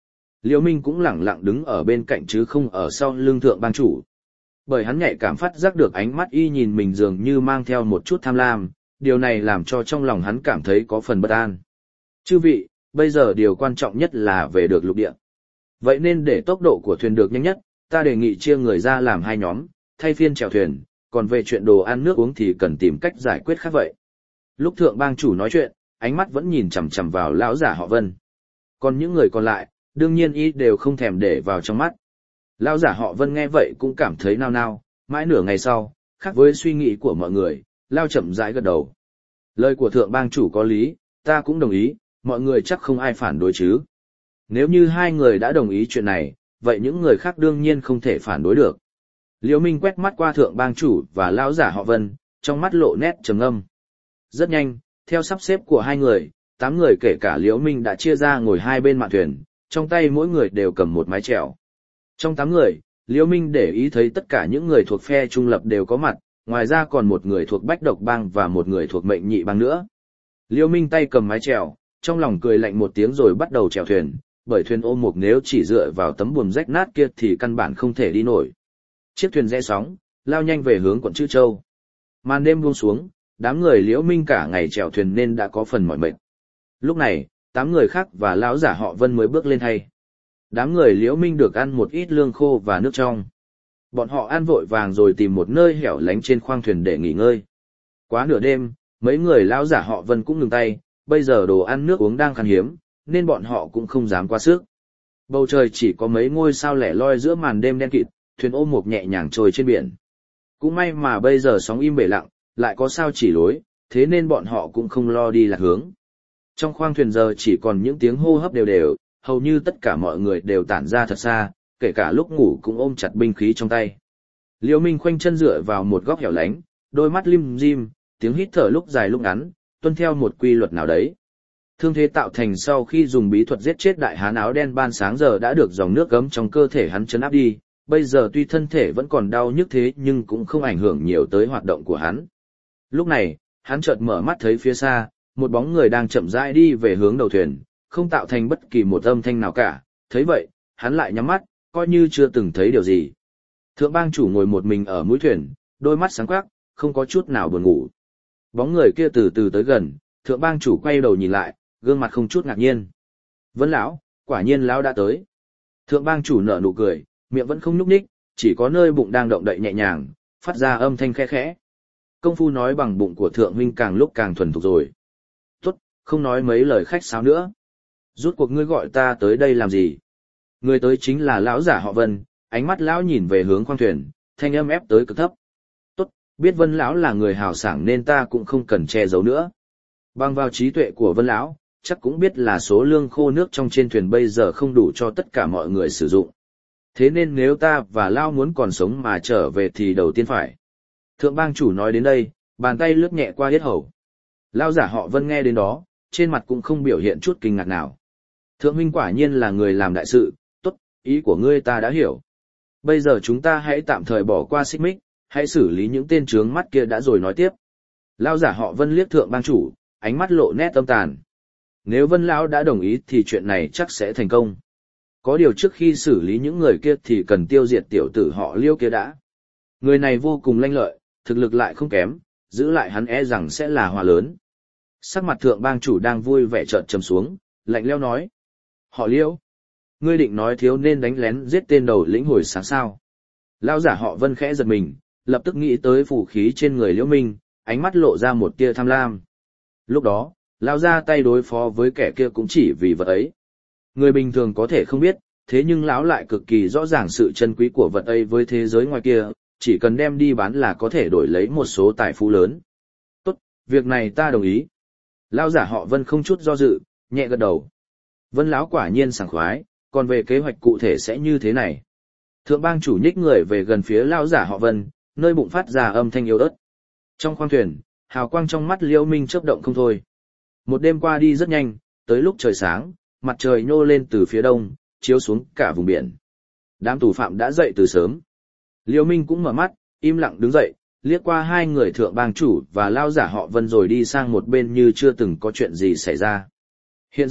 Liễu Minh cũng lẳng lặng đứng ở bên cạnh chứ không ở sau lưng thượng bang chủ. Bởi hắn nhạy cảm phát giác được ánh mắt y nhìn mình dường như mang theo một chút tham lam, điều này làm cho trong lòng hắn cảm thấy có phần bất an. Chư vị, bây giờ điều quan trọng nhất là về được lục địa. Vậy nên để tốc độ của thuyền được nhanh nhất, ta đề nghị chia người ra làm hai nhóm, thay phiên chèo thuyền, còn về chuyện đồ ăn nước uống thì cần tìm cách giải quyết khác vậy. Lúc thượng bang chủ nói chuyện, ánh mắt vẫn nhìn chằm chằm vào lão giả họ Vân. Còn những người còn lại, đương nhiên y đều không thèm để vào trong mắt. Lão giả họ Vân nghe vậy cũng cảm thấy nao nao, mãi nửa ngày sau, khác với suy nghĩ của mọi người, lao chậm rãi gật đầu. Lời của thượng bang chủ có lý, ta cũng đồng ý, mọi người chắc không ai phản đối chứ. Nếu như hai người đã đồng ý chuyện này, vậy những người khác đương nhiên không thể phản đối được. Liễu Minh quét mắt qua thượng bang chủ và lão giả họ Vân, trong mắt lộ nét trầm ngâm. Rất nhanh, theo sắp xếp của hai người, 8 người kể cả Liễu Minh đã chia ra ngồi hai bên mạn thuyền, trong tay mỗi người đều cầm một mái chèo. Trong 8 người, Liễu Minh để ý thấy tất cả những người thuộc phe trung lập đều có mặt, ngoài ra còn một người thuộc Bách Độc Bang và một người thuộc Mệnh Nhị Bang nữa. Liễu Minh tay cầm mái chèo, trong lòng cười lạnh một tiếng rồi bắt đầu chèo thuyền, bởi thuyền ôm mục nếu chỉ dựa vào tấm buồm rách nát kia thì căn bản không thể đi nổi. Chiếc thuyền rẽ sóng, lao nhanh về hướng quận Chữ Châu. Màn đêm buông xuống, đám người Liễu Minh cả ngày chèo thuyền nên đã có phần mỏi mệt. Lúc này, 8 người khác và lão giả họ Vân mới bước lên thay. Đám người Liễu Minh được ăn một ít lương khô và nước trong. Bọn họ ăn vội vàng rồi tìm một nơi hẻo lánh trên khoang thuyền để nghỉ ngơi. Quá nửa đêm, mấy người lão giả họ Vân cũng ngừng tay, bây giờ đồ ăn nước uống đang khan hiếm, nên bọn họ cũng không dám quá sức. Bầu trời chỉ có mấy ngôi sao lẻ loi giữa màn đêm đen kịt, thuyền ôm một nhẹ nhàng trôi trên biển. Cũng may mà bây giờ sóng im bể lặng, lại có sao chỉ lối, thế nên bọn họ cũng không lo đi lạc hướng. Trong khoang thuyền giờ chỉ còn những tiếng hô hấp đều đều, hầu như tất cả mọi người đều tản ra thật xa, kể cả lúc ngủ cũng ôm chặt binh khí trong tay. Liễu Minh khoanh chân dựa vào một góc hẻo lánh, đôi mắt lim dim, tiếng hít thở lúc dài lúc ngắn, tuân theo một quy luật nào đấy. Thương thế tạo thành sau khi dùng bí thuật giết chết đại hán áo đen ban sáng giờ đã được dòng nước gấm trong cơ thể hắn chấn áp đi, bây giờ tuy thân thể vẫn còn đau nhức thế nhưng cũng không ảnh hưởng nhiều tới hoạt động của hắn. Lúc này, hắn chợt mở mắt thấy phía xa, một bóng người đang chậm rãi đi về hướng đầu thuyền, không tạo thành bất kỳ một âm thanh nào cả, thấy vậy, hắn lại nhắm mắt, coi như chưa từng thấy điều gì. Thượng bang chủ ngồi một mình ở mũi thuyền, đôi mắt sáng quắc, không có chút nào buồn ngủ. Bóng người kia từ từ tới gần, thượng bang chủ quay đầu nhìn lại, gương mặt không chút ngạc nhiên. Vân lão, quả nhiên lão đã tới. Thượng bang chủ nở nụ cười, miệng vẫn không nhúc nhích, chỉ có nơi bụng đang động đậy nhẹ nhàng, phát ra âm thanh khẽ khẽ. Công phu nói bằng bụng của thượng huynh càng lúc càng thuần thục rồi. Tốt, không nói mấy lời khách sáo nữa. Rút cuộc ngươi gọi ta tới đây làm gì? Người tới chính là lão giả họ Vân, ánh mắt lão nhìn về hướng khoang thuyền, thanh âm ép tới cực thấp. Tốt, biết Vân lão là người hào sảng nên ta cũng không cần che giấu nữa. Bằng vào trí tuệ của Vân lão, chắc cũng biết là số lương khô nước trong trên thuyền bây giờ không đủ cho tất cả mọi người sử dụng. Thế nên nếu ta và lão muốn còn sống mà trở về thì đầu tiên phải. Thượng bang chủ nói đến đây, bàn tay lướt nhẹ qua yết hầu. Lão giả họ Vân nghe đến đó, trên mặt cũng không biểu hiện chút kinh ngạc nào. Thượng huynh quả nhiên là người làm đại sự, tốt, ý của ngươi ta đã hiểu. Bây giờ chúng ta hãy tạm thời bỏ qua xích mích, hãy xử lý những tên trướng mắt kia đã rồi nói tiếp. Lão giả họ Vân liếc thượng bang chủ, ánh mắt lộ nét âm tàn. Nếu Vân lão đã đồng ý thì chuyện này chắc sẽ thành công. Có điều trước khi xử lý những người kia thì cần tiêu diệt tiểu tử họ Liêu kia đã. Người này vô cùng lanh lợi, thực lực lại không kém, giữ lại hắn e rằng sẽ là hòa lớn. Sắc mặt thượng bang chủ đang vui vẻ chợt trầm xuống, lạnh lẽo nói. Họ Liêu, ngươi định nói thiếu nên đánh lén giết tên đầu lĩnh hồi sáng sao? Lão giả họ Vân khẽ giật mình, lập tức nghĩ tới phù khí trên người Liễu Minh, ánh mắt lộ ra một tia tham lam. Lúc đó, lão ra tay đối phó với kẻ kia cũng chỉ vì vật ấy. Người bình thường có thể không biết, thế nhưng lão lại cực kỳ rõ ràng sự chân quý của vật ấy với thế giới ngoài kia, chỉ cần đem đi bán là có thể đổi lấy một số tài phú lớn. Tốt, việc này ta đồng ý. Lão giả họ Vân không chút do dự, nhẹ gật đầu. Vân lão quả nhiên sảng khoái, còn về kế hoạch cụ thể sẽ như thế này. Thượng bang chủ nhích người về gần phía lão giả họ Vân, nơi bụng phát ra âm thanh yếu ớt. Trong khoang thuyền, hào quang trong mắt Liễu Minh chớp động không thôi. Một đêm qua đi rất nhanh, tới lúc trời sáng, mặt trời nhô lên từ phía đông, chiếu xuống cả vùng biển. Đám tù phạm đã dậy từ sớm. Liễu Minh cũng mở mắt, im lặng đứng dậy, liếc qua hai người thượng bang chủ và lão giả họ Vân rồi đi sang một bên như chưa từng có chuyện gì xảy ra. Hiện giờ,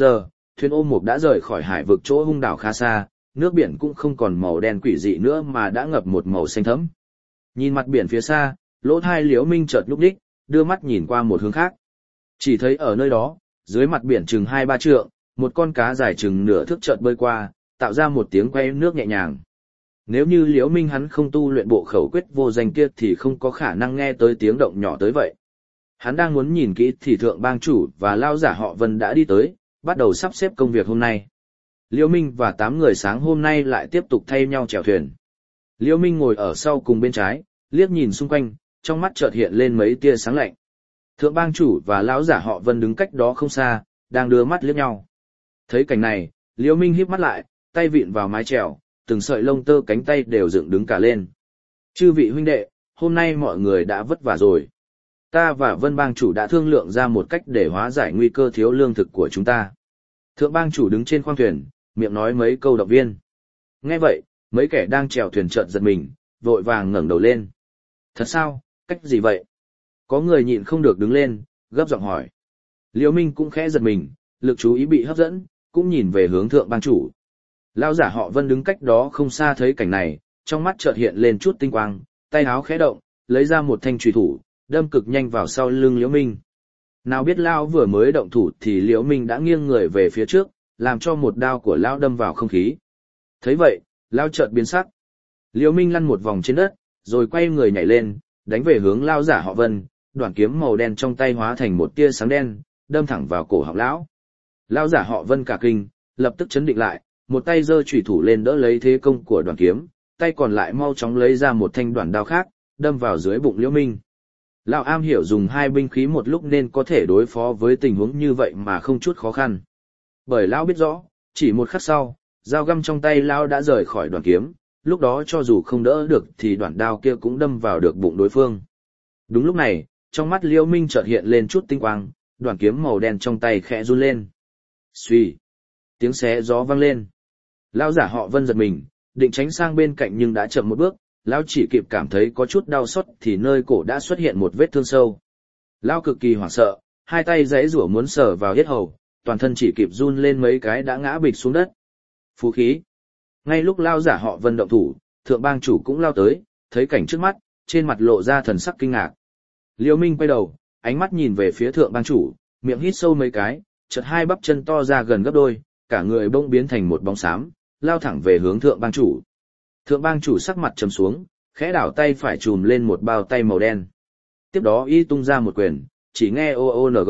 thuyền ô mục đã rời khỏi hải vực chỗ hung đảo khá xa, nước biển cũng không còn màu đen quỷ dị nữa mà đã ngập một màu xanh thẫm. Nhìn mặt biển phía xa, lỗ thai Liễu Minh chợt nhúc nhích, đưa mắt nhìn qua một hướng khác. Chỉ thấy ở nơi đó, dưới mặt biển chừng 2-3 trượng, một con cá dài chừng nửa thước chợt bơi qua, tạo ra một tiếng quay nước nhẹ nhàng. Nếu như Liễu Minh hắn không tu luyện bộ khẩu quyết vô danh kia thì không có khả năng nghe tới tiếng động nhỏ tới vậy. Hắn đang muốn nhìn kỹ thì thượng bang chủ và lao giả họ Vân đã đi tới, bắt đầu sắp xếp công việc hôm nay. Liễu Minh và 8 người sáng hôm nay lại tiếp tục thay nhau chèo thuyền. Liễu Minh ngồi ở sau cùng bên trái, liếc nhìn xung quanh, trong mắt chợt hiện lên mấy tia sáng lạnh. Thượng bang chủ và lão giả họ Vân đứng cách đó không xa, đang đưa mắt liếc nhau. Thấy cảnh này, Liễu Minh híp mắt lại, tay vịn vào mái chèo, từng sợi lông tơ cánh tay đều dựng đứng cả lên. Chư vị huynh đệ, hôm nay mọi người đã vất vả rồi. Ta và Vân bang chủ đã thương lượng ra một cách để hóa giải nguy cơ thiếu lương thực của chúng ta. Thượng bang chủ đứng trên khoang thuyền, miệng nói mấy câu động viên. Nghe vậy, mấy kẻ đang chèo thuyền chợt giật mình, vội vàng ngẩng đầu lên. Thật sao, cách gì vậy? Có người nhịn không được đứng lên, gấp giọng hỏi. Liễu Minh cũng khẽ giật mình, lực chú ý bị hấp dẫn, cũng nhìn về hướng thượng bang chủ. Lão giả họ Vân đứng cách đó không xa thấy cảnh này, trong mắt chợt hiện lên chút tinh quang, tay áo khẽ động, lấy ra một thanh chùy thủ, đâm cực nhanh vào sau lưng Liễu Minh. Nào biết lão vừa mới động thủ thì Liễu Minh đã nghiêng người về phía trước, làm cho một đao của lão đâm vào không khí. Thấy vậy, lão chợt biến sắc. Liễu Minh lăn một vòng trên đất, rồi quay người nhảy lên, đánh về hướng lão giả họ Vân, đoạn kiếm màu đen trong tay hóa thành một tia sáng đen, đâm thẳng vào cổ họng lão. Lão giả họ Vân cả kinh, lập tức chấn định lại, một tay giơ chùy thủ lên đỡ lấy thế công của đoạn kiếm, tay còn lại mau chóng lấy ra một thanh đoạn đao khác, đâm vào dưới bụng Liễu Minh. Lão am hiểu dùng hai binh khí một lúc nên có thể đối phó với tình huống như vậy mà không chút khó khăn. Bởi lão biết rõ, chỉ một khắc sau, dao găm trong tay lão đã rời khỏi đoạn kiếm, lúc đó cho dù không đỡ được thì đoạn đao kia cũng đâm vào được bụng đối phương. Đúng lúc này, trong mắt Liễu Minh chợt hiện lên chút tinh quang, đoạn kiếm màu đen trong tay khẽ run lên. Xuy, tiếng xé gió vang lên. Lão giả họ Vân giật mình, định tránh sang bên cạnh nhưng đã chậm một bước, lão chỉ kịp cảm thấy có chút đau xót thì nơi cổ đã xuất hiện một vết thương sâu. Lão cực kỳ hoảng sợ, hai tay giãy giụa muốn sờ vào yết hầu, toàn thân chỉ kịp run lên mấy cái đã ngã bịch xuống đất. Phú khí. Ngay lúc lão giả họ Vân động thủ, thượng bang chủ cũng lao tới, thấy cảnh trước mắt, trên mặt lộ ra thần sắc kinh ngạc. Liễu Minh quay đầu, ánh mắt nhìn về phía thượng bang chủ, miệng hít sâu mấy cái, chợt hai bắp chân to ra gần gấp đôi, cả người bỗng biến thành một bóng xám, lao thẳng về hướng thượng bang chủ. Thượng bang chủ sắc mặt trầm xuống, khẽ đảo tay phải chùm lên một bao tay màu đen. Tiếp đó y tung ra một quyền, chỉ nghe OONG.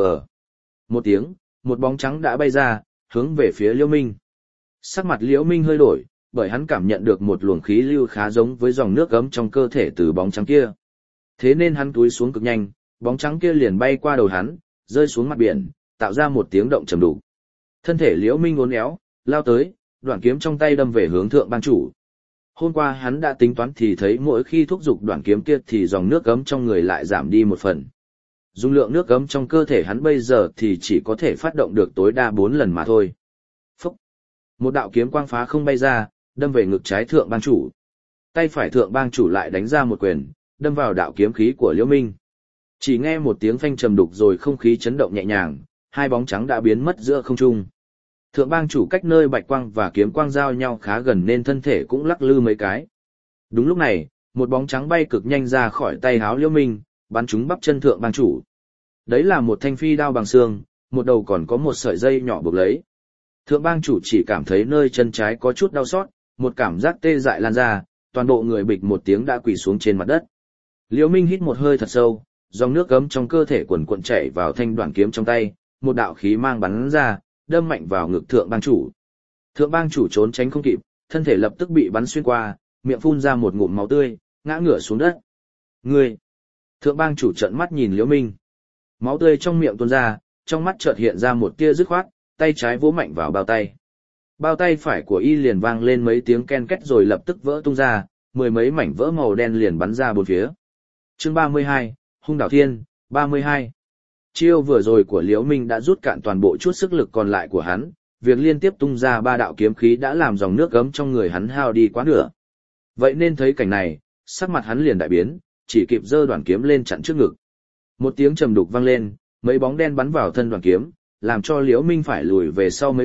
Một tiếng, một bóng trắng đã bay ra, hướng về phía Liễu Minh. Sắc mặt Liễu Minh hơi đổi, bởi hắn cảm nhận được một luồng khí lưu khá giống với dòng nước ấm trong cơ thể từ bóng trắng kia. Thế nên hắn cúi xuống cực nhanh, bóng trắng kia liền bay qua đầu hắn, rơi xuống mặt biển, tạo ra một tiếng động trầm đục. Thân thể Liễu Minh uốn éo, lao tới, đoạn kiếm trong tay đâm về hướng thượng bang chủ. Hôm qua hắn đã tính toán thì thấy mỗi khi thúc giục đoạn kiếm kia thì dòng nước ấm trong người lại giảm đi một phần. Dung lượng nước ấm trong cơ thể hắn bây giờ thì chỉ có thể phát động được tối đa 4 lần mà thôi. Phúc! Một đạo kiếm quang phá không bay ra, đâm về ngực trái thượng bang chủ. Tay phải thượng bang chủ lại đánh ra một quyền, đâm vào đạo kiếm khí của Liễu Minh. Chỉ nghe một tiếng phanh trầm đục rồi không khí chấn động nhẹ nhàng, hai bóng trắng đã biến mất giữa không trung. Thượng bang chủ cách nơi bạch quang và kiếm quang giao nhau khá gần nên thân thể cũng lắc lư mấy cái. Đúng lúc này, một bóng trắng bay cực nhanh ra khỏi tay háo Liễu Minh, bắn trúng bắp chân thượng bang chủ. Đấy là một thanh phi đao bằng xương, một đầu còn có một sợi dây nhỏ buộc lấy. Thượng bang chủ chỉ cảm thấy nơi chân trái có chút đau xót, một cảm giác tê dại lan ra, toàn bộ người bịch một tiếng đã quỳ xuống trên mặt đất. Liễu Minh hít một hơi thật sâu, dòng nước ấm trong cơ thể quần cuộn chảy vào thanh đoạn kiếm trong tay, một đạo khí mang bắn ra, đâm mạnh vào ngực thượng bang chủ. Thượng bang chủ trốn tránh không kịp, thân thể lập tức bị bắn xuyên qua, miệng phun ra một ngụm máu tươi, ngã ngửa xuống đất. Ngươi! Thượng bang chủ trợn mắt nhìn Liễu Minh. Máu tươi trong miệng tuôn ra, trong mắt chợt hiện ra một tia dứt khoát, tay trái vỗ mạnh vào bao tay. Bao tay phải của y liền vang lên mấy tiếng ken két rồi lập tức vỡ tung ra, mười mấy mảnh vỡ màu đen liền bắn ra bốn phía. Chương 32, Hung đảo thiên, 32. Chiêu vừa rồi của Liễu Minh đã rút cạn toàn bộ chút sức lực còn lại của hắn, việc liên tiếp tung ra 3 đạo kiếm khí đã làm dòng nước gấm trong người hắn hao đi quá nửa. Vậy nên thấy cảnh này, sắc mặt hắn liền đại biến, chỉ kịp giơ đoạn kiếm lên chặn trước ngực. Một tiếng trầm đục vang lên, mấy bóng đen bắn vào thân đoạn kiếm, làm cho Liễu Minh phải lùi về sau mấy bước,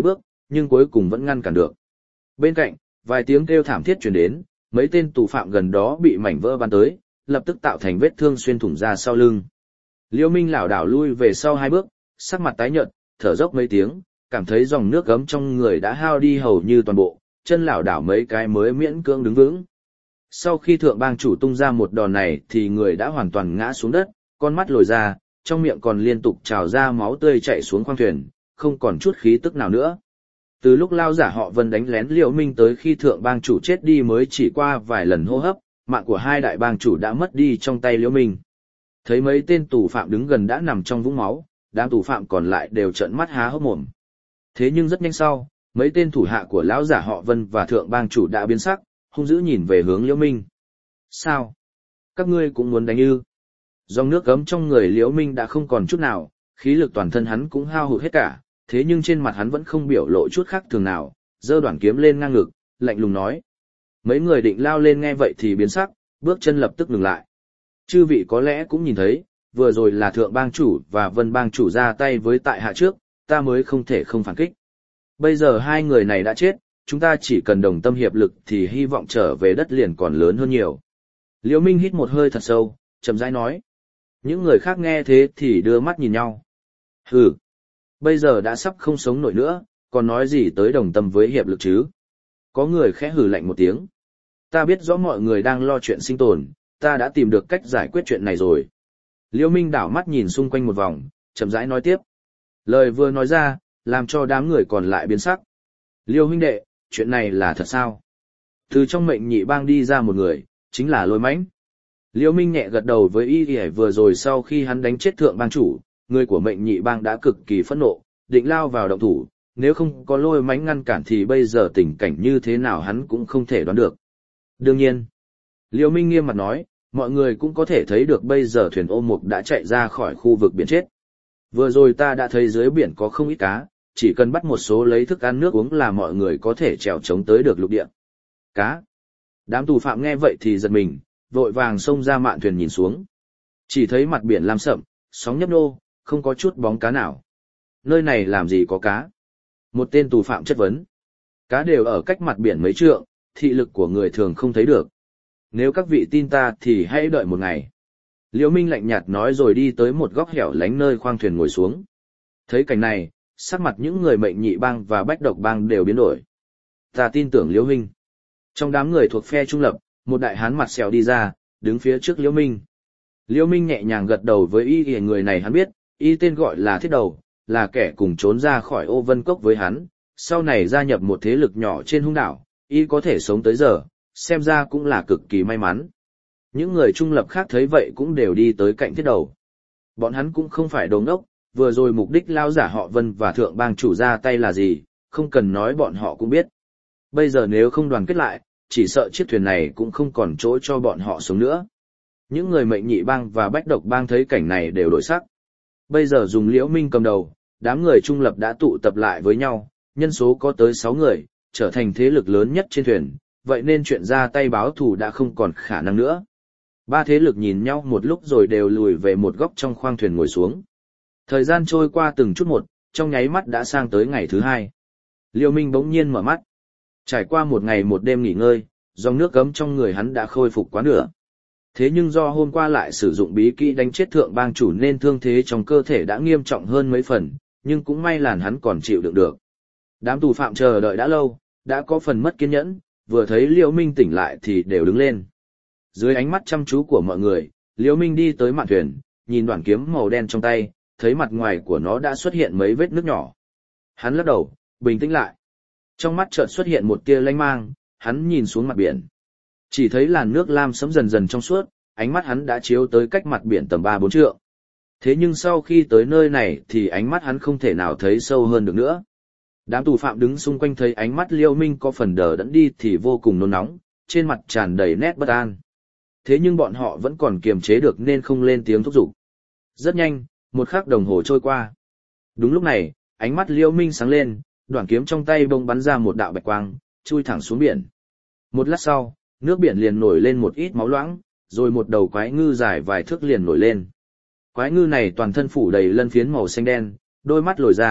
nhưng cuối cùng vẫn ngăn cản được. Bên cạnh, vài tiếng kêu thảm thiết truyền đến, mấy tên tù phạm gần đó bị mảnh vỡ bắn tới, lập tức tạo thành vết thương xuyên thủng ra sau lưng. Liêu Minh lảo đảo lui về sau 2 bước, sắc mặt tái nhợt, thở dốc mấy tiếng, cảm thấy dòng nước gấm trong người đã hao đi hầu như toàn bộ, chân lảo đảo mấy cái mới miễn cưỡng đứng vững. Sau khi thượng bang chủ tung ra một đòn này thì người đã hoàn toàn ngã xuống đất, con mắt lồi ra, trong miệng còn liên tục trào ra máu tươi chảy xuống khoang thuyền, không còn chút khí tức nào nữa. Từ lúc lao giả họ Vân đánh lén Liễu Minh tới khi thượng bang chủ chết đi mới chỉ qua vài lần hô hấp, mạng của 2 đại bang chủ đã mất đi trong tay Liễu Minh. Thấy mấy tên tù phạm đứng gần đã nằm trong vũng máu, đám tù phạm còn lại đều trợn mắt há hốc mồm. Thế nhưng rất nhanh sau, mấy tên thủ hạ của lão giả họ Vân và thượng bang chủ đã biến sắc, hung dữ nhìn về hướng Liễu Minh. Sao? Các ngươi cũng muốn đánh ư? Dòng nước gấm trong người Liễu Minh đã không còn chút nào, khí lực toàn thân hắn cũng hao hụt hết cả, thế nhưng trên mặt hắn vẫn không biểu lộ chút khác thường nào, giơ đoạn kiếm lên ngang ngực, lạnh lùng nói. Mấy người định lao lên nghe vậy thì biến sắc, bước chân lập tức ngừng lại. Chư vị có lẽ cũng nhìn thấy, vừa rồi là thượng bang chủ và Vân bang chủ ra tay với tại hạ trước, ta mới không thể không phản kích. Bây giờ 2 người này đã chết, chúng ta chỉ cần đồng tâm hiệp lực thì hy vọng trở về đất liền còn lớn hơn nhiều. Liễu Minh hít một hơi thật sâu, chậm rãi nói. Những người khác nghe thế thì đưa mắt nhìn nhau. Hừ, bây giờ đã sắp không sống nổi nữa, còn nói gì tới đồng tâm với hiệp lực chứ? Có người khẽ hừ lạnh một tiếng. Ta biết rõ mọi người đang lo chuyện sinh tồn, ta đã tìm được cách giải quyết chuyện này rồi. Liễu Minh đảo mắt nhìn xung quanh một vòng, chậm rãi nói tiếp. Lời vừa nói ra, làm cho đám người còn lại biến sắc. Liêu huynh đệ, chuyện này là thật sao? Từ trong mệnh nhị bang đi ra một người, chính là Lôi Mãnh. Liêu Minh nhẹ gật đầu với y vừa rồi sau khi hắn đánh chết thượng bang chủ, người của mệnh nhị bang đã cực kỳ phẫn nộ, định lao vào động thủ, nếu không có Lôi Mãnh ngăn cản thì bây giờ tình cảnh như thế nào hắn cũng không thể đoán được. Đương nhiên, Liêu Minh nghiêm mặt nói, mọi người cũng có thể thấy được bây giờ thuyền ô mục đã chạy ra khỏi khu vực biển chết. Vừa rồi ta đã thấy dưới biển có không ít cá, chỉ cần bắt một số lấy thức ăn nước uống là mọi người có thể trèo trống tới được lục địa. Cá. Đám tù phạm nghe vậy thì giật mình, vội vàng xông ra mạn thuyền nhìn xuống. Chỉ thấy mặt biển lam sậm, sóng nhấp nhô, không có chút bóng cá nào. Nơi này làm gì có cá? Một tên tù phạm chất vấn. Cá đều ở cách mặt biển mấy trượng, thị lực của người thường không thấy được. Nếu các vị tin ta thì hãy đợi một ngày. Liễu Minh lạnh nhạt nói rồi đi tới một góc hẻo lánh nơi khoang thuyền ngồi xuống. Thấy cảnh này, sắc mặt những người mệnh nhị bang và bách độc bang đều biến đổi. Ta tin tưởng Liễu Minh. Trong đám người thuộc phe trung lập, một đại hán mặt sẹo đi ra, đứng phía trước Liễu Minh. Liễu Minh nhẹ nhàng gật đầu với y, người này hắn biết, y tên gọi là Thiết Đầu, là kẻ cùng trốn ra khỏi Ô Vân Cốc với hắn, sau này gia nhập một thế lực nhỏ trên hung đảo, y có thể sống tới giờ, xem ra cũng là cực kỳ may mắn. Những người trung lập khác thấy vậy cũng đều đi tới cạnh Thiết Đầu. Bọn hắn cũng không phải đồ ngốc, vừa rồi mục đích lao giả họ Vân và thượng bang chủ ra tay là gì, không cần nói bọn họ cũng biết. Bây giờ nếu không đoàn kết lại, chỉ sợ chiếc thuyền này cũng không còn chỗ cho bọn họ sống nữa. Những người mệnh nhị bang và bách độc bang thấy cảnh này đều đổi sắc. Bây giờ dùng Liễu Minh cầm đầu, đám người trung lập đã tụ tập lại với nhau, nhân số có tới 6 người, trở thành thế lực lớn nhất trên thuyền, vậy nên chuyện ra tay báo thù đã không còn khả năng nữa. 3 thế lực nhìn nhau một lúc rồi đều lùi về một góc trong khoang thuyền ngồi xuống. Thời gian trôi qua từng chút một, trong nháy mắt đã sang tới ngày thứ 2. Liêu Minh bỗng nhiên mở mắt. Trải qua một ngày một đêm nghỉ ngơi, dòng nước gấm trong người hắn đã khôi phục quá nửa. Thế nhưng do hôm qua lại sử dụng bí kỹ đánh chết thượng bang chủ nên thương thế trong cơ thể đã nghiêm trọng hơn mấy phần, nhưng cũng may là hắn còn chịu đựng được. Đám tù phạm chờ đợi đã lâu, đã có phần mất kiên nhẫn, vừa thấy Liêu Minh tỉnh lại thì đều đứng lên. Dưới ánh mắt chăm chú của mọi người, Liêu Minh đi tới mạn thuyền, nhìn đoạn kiếm màu đen trong tay, thấy mặt ngoài của nó đã xuất hiện mấy vết nước nhỏ. Hắn lắc đầu, bình tĩnh lại. Trong mắt chợt xuất hiện một tia lanh mang, hắn nhìn xuống mặt biển. Chỉ thấy làn nước lam sẫm dần dần trong suốt, ánh mắt hắn đã chiếu tới cách mặt biển tầm 3-4 trượng. Thế nhưng sau khi tới nơi này thì ánh mắt hắn không thể nào thấy sâu hơn được nữa. Đám tù phạm đứng xung quanh thấy ánh mắt Liêu Minh có phần đờ đẫn đi thì vô cùng nôn nóng, trên mặt tràn đầy nét bất an. Thế nhưng bọn họ vẫn còn kiềm chế được nên không lên tiếng thúc giục. Rất nhanh, 1 khắc đồng hồ trôi qua. Đúng lúc này, ánh mắt Liêu Minh sáng lên, đoạn kiếm trong tay bông bắn ra một đạo bạch quang, chui thẳng xuống biển. Một lát sau, nước biển liền nổi lên một ít máu loãng, rồi một đầu quái ngư dài vài thước liền nổi lên. Quái ngư này toàn thân phủ đầy lân phiến màu xanh đen, đôi mắt lồi ra,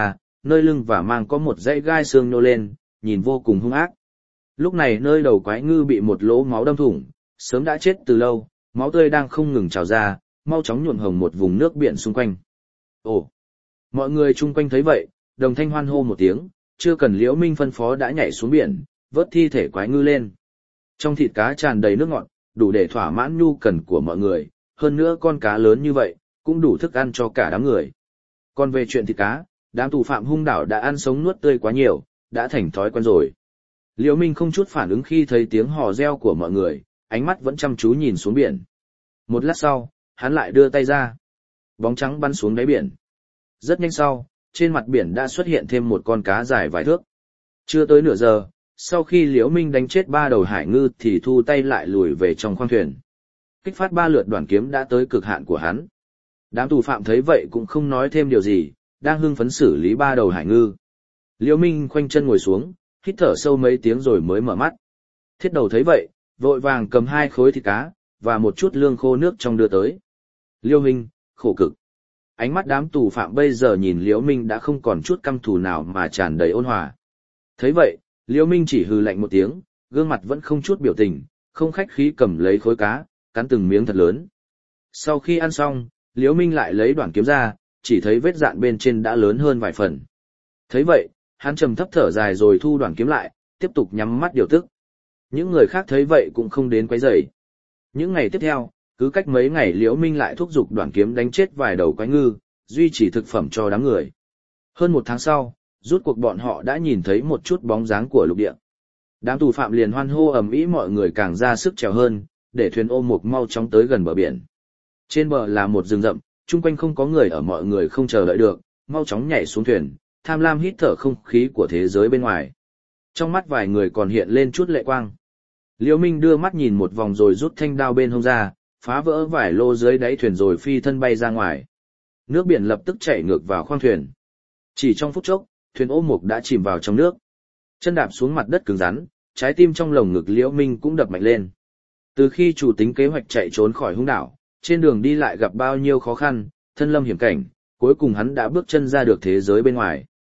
nơi lưng và mang có một dãy gai xương nhô lên, nhìn vô cùng hung ác. Lúc này nơi đầu quái ngư bị một lỗ máu đâm thủng, sớm đã chết từ lâu, máu tươi đang không ngừng trào ra, mau chóng nhuộm hồng một vùng nước biển xung quanh. Ồ! Mọi người chung quanh thấy vậy, đồng thanh hoan hô một tiếng, chưa cần Liễu Minh phân phó đã nhảy xuống biển, vớt thi thể quái ngư lên. Trong thịt cá tràn đầy nước ngọt, đủ để thỏa mãn nhu cần của mọi người, hơn nữa con cá lớn như vậy, cũng đủ thức ăn cho cả đám người. Còn về chuyện thịt cá, đám tù phạm hung đảo đã ăn sống nuốt tươi quá nhiều, đã thành thói quen rồi. Liễu Minh không chút phản ứng khi thấy tiếng hò reo của mọi người, ánh mắt vẫn chăm chú nhìn xuống biển. Một lát sau, hắn lại đưa tay ra. Bóng trắng bắn xuống đáy biển. Rất nhanh sau, trên mặt biển đã xuất hiện thêm một con cá dài vài thước. Chưa tới nửa giờ, sau khi Liễu Minh đánh chết 3 đầu hải ngư thì thu tay lại lùi về trong khoang thuyền. Kích phát 3 lượt đoàn kiếm đã tới cực hạn của hắn. Đám tù phạm thấy vậy cũng không nói thêm điều gì, đang hưng phấn xử lý 3 đầu hải ngư. Liễu Minh khoanh chân ngồi xuống, hít thở sâu mấy tiếng rồi mới mở mắt. Thiết đầu thấy vậy, vội vàng cầm 2 khối thịt cá và một chút lương khô nước trong đưa tới. Liễu Minh, khổ cực. Ánh mắt đám tù phạm bây giờ nhìn Liễu Minh đã không còn chút căm thù nào mà tràn đầy ôn hòa. Thấy vậy, Liễu Minh chỉ hừ lạnh một tiếng, gương mặt vẫn không chút biểu tình, không khách khí cầm lấy khối cá, cắn từng miếng thật lớn. Sau khi ăn xong, Liễu Minh lại lấy đoạn kiếm ra, chỉ thấy vết dạn bên trên đã lớn hơn vài phần. Thấy vậy, hắn trầm thấp thở dài rồi thu đoạn kiếm lại, tiếp tục nhắm mắt điều tức. Những người khác thấy vậy cũng không đến quấy rầy. Những ngày tiếp theo, cứ cách mấy ngày Liễu Minh lại thúc giục đoạn kiếm đánh chết vài đầu quái ngư, duy trì thực phẩm cho đám người. Hơn 1 tháng sau, rút cuộc bọn họ đã nhìn thấy một chút bóng dáng của lục địa. Đám tù phạm liền hoan hô ầm ĩ, mọi người càng ra sức trèo hơn, để thuyền ô mục mau chóng tới gần bờ biển. Trên bờ là một rừng rậm, chung quanh không có người ở, mọi người không chờ đợi được, mau chóng nhảy xuống thuyền, tham lam hít thở không khí của thế giới bên ngoài. Trong mắt vài người còn hiện lên chút lệ quang. Liễu Minh đưa mắt nhìn một vòng rồi rút thanh đao bên hông ra, phá vỡ vải lô dưới đáy thuyền rồi phi thân bay ra ngoài. Nước biển lập tức chảy ngược vào khoang thuyền. Chỉ trong phút chốc, thuyền ô mục đã chìm vào trong nước. Chân đạp xuống mặt đất cứng rắn, trái tim trong lồng ngực Liễu Minh cũng đập mạnh lên. Từ khi chủ tính kế hoạch chạy trốn khỏi hung đảo, trên đường đi lại gặp bao nhiêu khó khăn, thân lâm hiểm cảnh, cuối cùng hắn đã bước chân ra được thế giới bên ngoài.